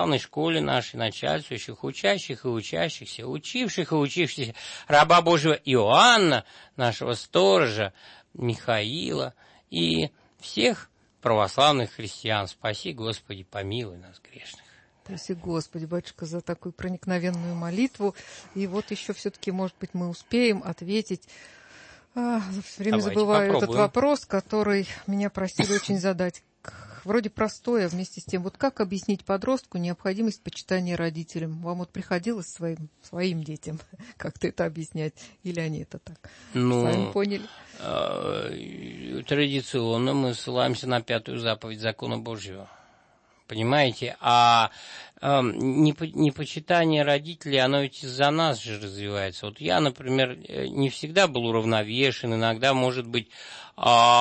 православной школе нашей, начальствующих, учащих и учащихся, учивших и учившихся раба Божьего Иоанна, нашего сторожа Михаила и всех православных христиан. Спаси, Господи, помилуй нас, грешных. Спаси, Господи, батюшка, за такую проникновенную молитву. И вот еще все-таки, может быть, мы успеем ответить. А, все время Давайте забываю попробуем. этот вопрос, который меня просили очень задать. Вроде простое, вместе с тем. Вот как объяснить подростку необходимость почитания родителям? Вам вот приходилось своим, своим детям как-то это объяснять? Или они это так ну, сами поняли? Э, традиционно мы ссылаемся на пятую заповедь закона Божьего. Понимаете? А э, непочитание родителей, оно ведь из-за нас же развивается. Вот я, например, не всегда был уравновешен, иногда, может быть, э,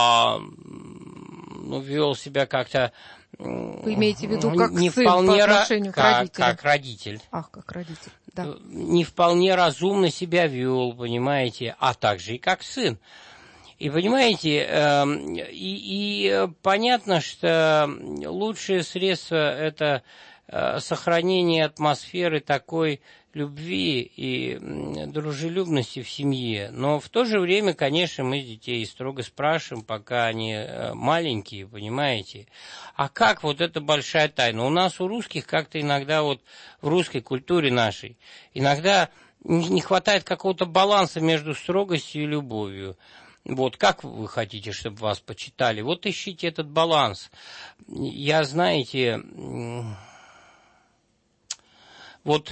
ну, вел себя как-то... Вы имеете в виду, как не сын вполне по отношению к как, родителям? как родитель. Ах, как родитель, да. Не вполне разумно себя вел, понимаете, а также и как сын. И понимаете, э, и, и понятно, что лучшее средство – это э, сохранение атмосферы такой любви и дружелюбности в семье. Но в то же время, конечно, мы детей строго спрашиваем, пока они маленькие, понимаете. А как вот эта большая тайна? У нас, у русских, как-то иногда вот в русской культуре нашей, иногда не хватает какого-то баланса между строгостью и любовью. Вот как вы хотите, чтобы вас почитали? Вот ищите этот баланс. Я, знаете, вот,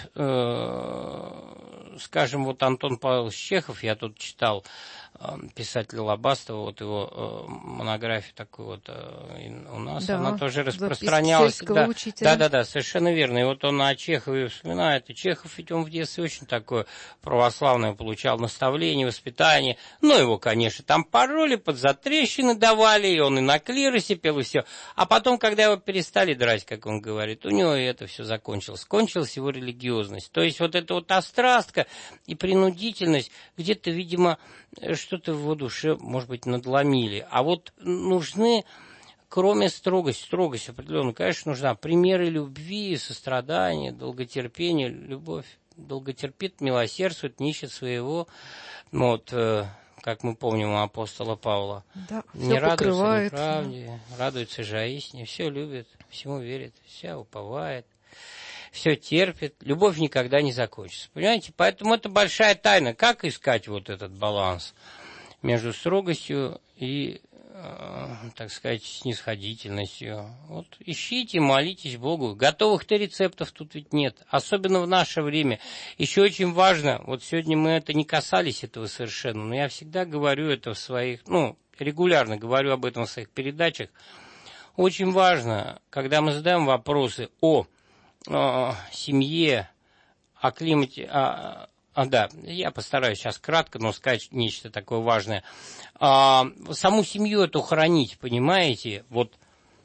э, скажем, вот Антон Павлович Чехов, я тут читал э, писателя Лобастова, вот его э, монографию такую вот э, у нас, да, она тоже распространялась. Да, да, да, да, совершенно верно. И вот он о Чехове вспоминает, и Чехов, ведь он в детстве очень такое православное получал наставление, воспитание. Ну, его, конечно, там пароли, подзатрещины давали, и он и на клиросе пел, и все. А потом, когда его перестали драть, как он говорит, у него и это все закончилось. Кончилась его религиозность. То есть вот эта вот острастка и принудительность где-то, видимо, что-то в его душе, может быть, надломили. А вот нужны, кроме строгости, строгость определенно, конечно, нужна примеры любви, сострадания, долготерпения. Любовь долготерпит, милосердствует, не ищет своего. Вот, э, как мы помним у апостола Павла. Да, не радуется неправде, радуется же истине, все любит, всему верит, все уповает. Все терпит, любовь никогда не закончится. Понимаете? Поэтому это большая тайна. Как искать вот этот баланс между строгостью и, э, так сказать, снисходительностью? Вот ищите, молитесь Богу. Готовых-то рецептов тут ведь нет. Особенно в наше время. Еще очень важно, вот сегодня мы это не касались этого совершенно, но я всегда говорю это в своих, ну, регулярно говорю об этом в своих передачах. Очень важно, когда мы задаем вопросы о О семье, о климате, а, а, да, я постараюсь сейчас кратко, но сказать нечто такое важное. А, саму семью эту хранить, понимаете? Вот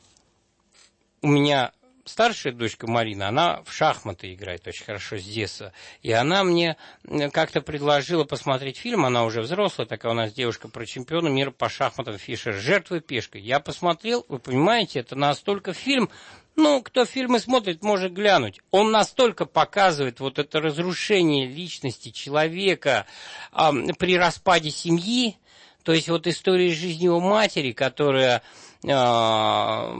у меня старшая дочка Марина, она в шахматы играет очень хорошо с детства, и она мне как-то предложила посмотреть фильм, она уже взрослая, такая у нас девушка про чемпиона мира по шахматам Фишер, «Жертвой пешкой». Я посмотрел, вы понимаете, это настолько фильм. Ну, кто фильмы смотрит, может глянуть. Он настолько показывает вот это разрушение личности человека э, при распаде семьи, то есть вот история жизни его матери, которая э,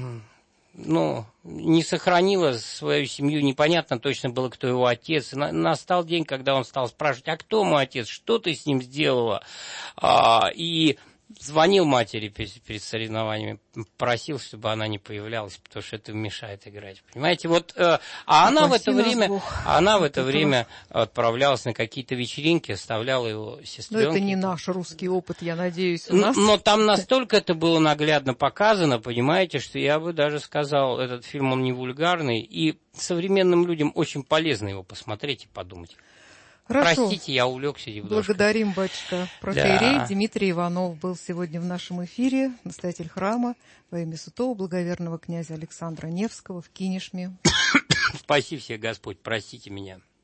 ну, не сохранила свою семью, непонятно точно было, кто его отец. И на, настал день, когда он стал спрашивать, а кто мой отец, что ты с ним сделала? А, и звонил матери перед, перед соревнованиями, просил, чтобы она не появлялась, потому что это мешает играть. Понимаете, вот, э, а она в это время, она в это время отправлялась на какие-то вечеринки, оставляла его сестренке. Но это не наш русский опыт, я надеюсь, у нас. Но там настолько это было наглядно показано, понимаете, что я бы даже сказал, этот фильм, он не вульгарный, и современным людям очень полезно его посмотреть и подумать. Хорошо. Простите, я увлекся немножко. Благодарим, батюшка. Протоиерей да. Дмитрий Иванов был сегодня в нашем эфире, настоятель храма во имя святого благоверного князя Александра Невского в Кинешме. Спаси всех, Господь, простите меня.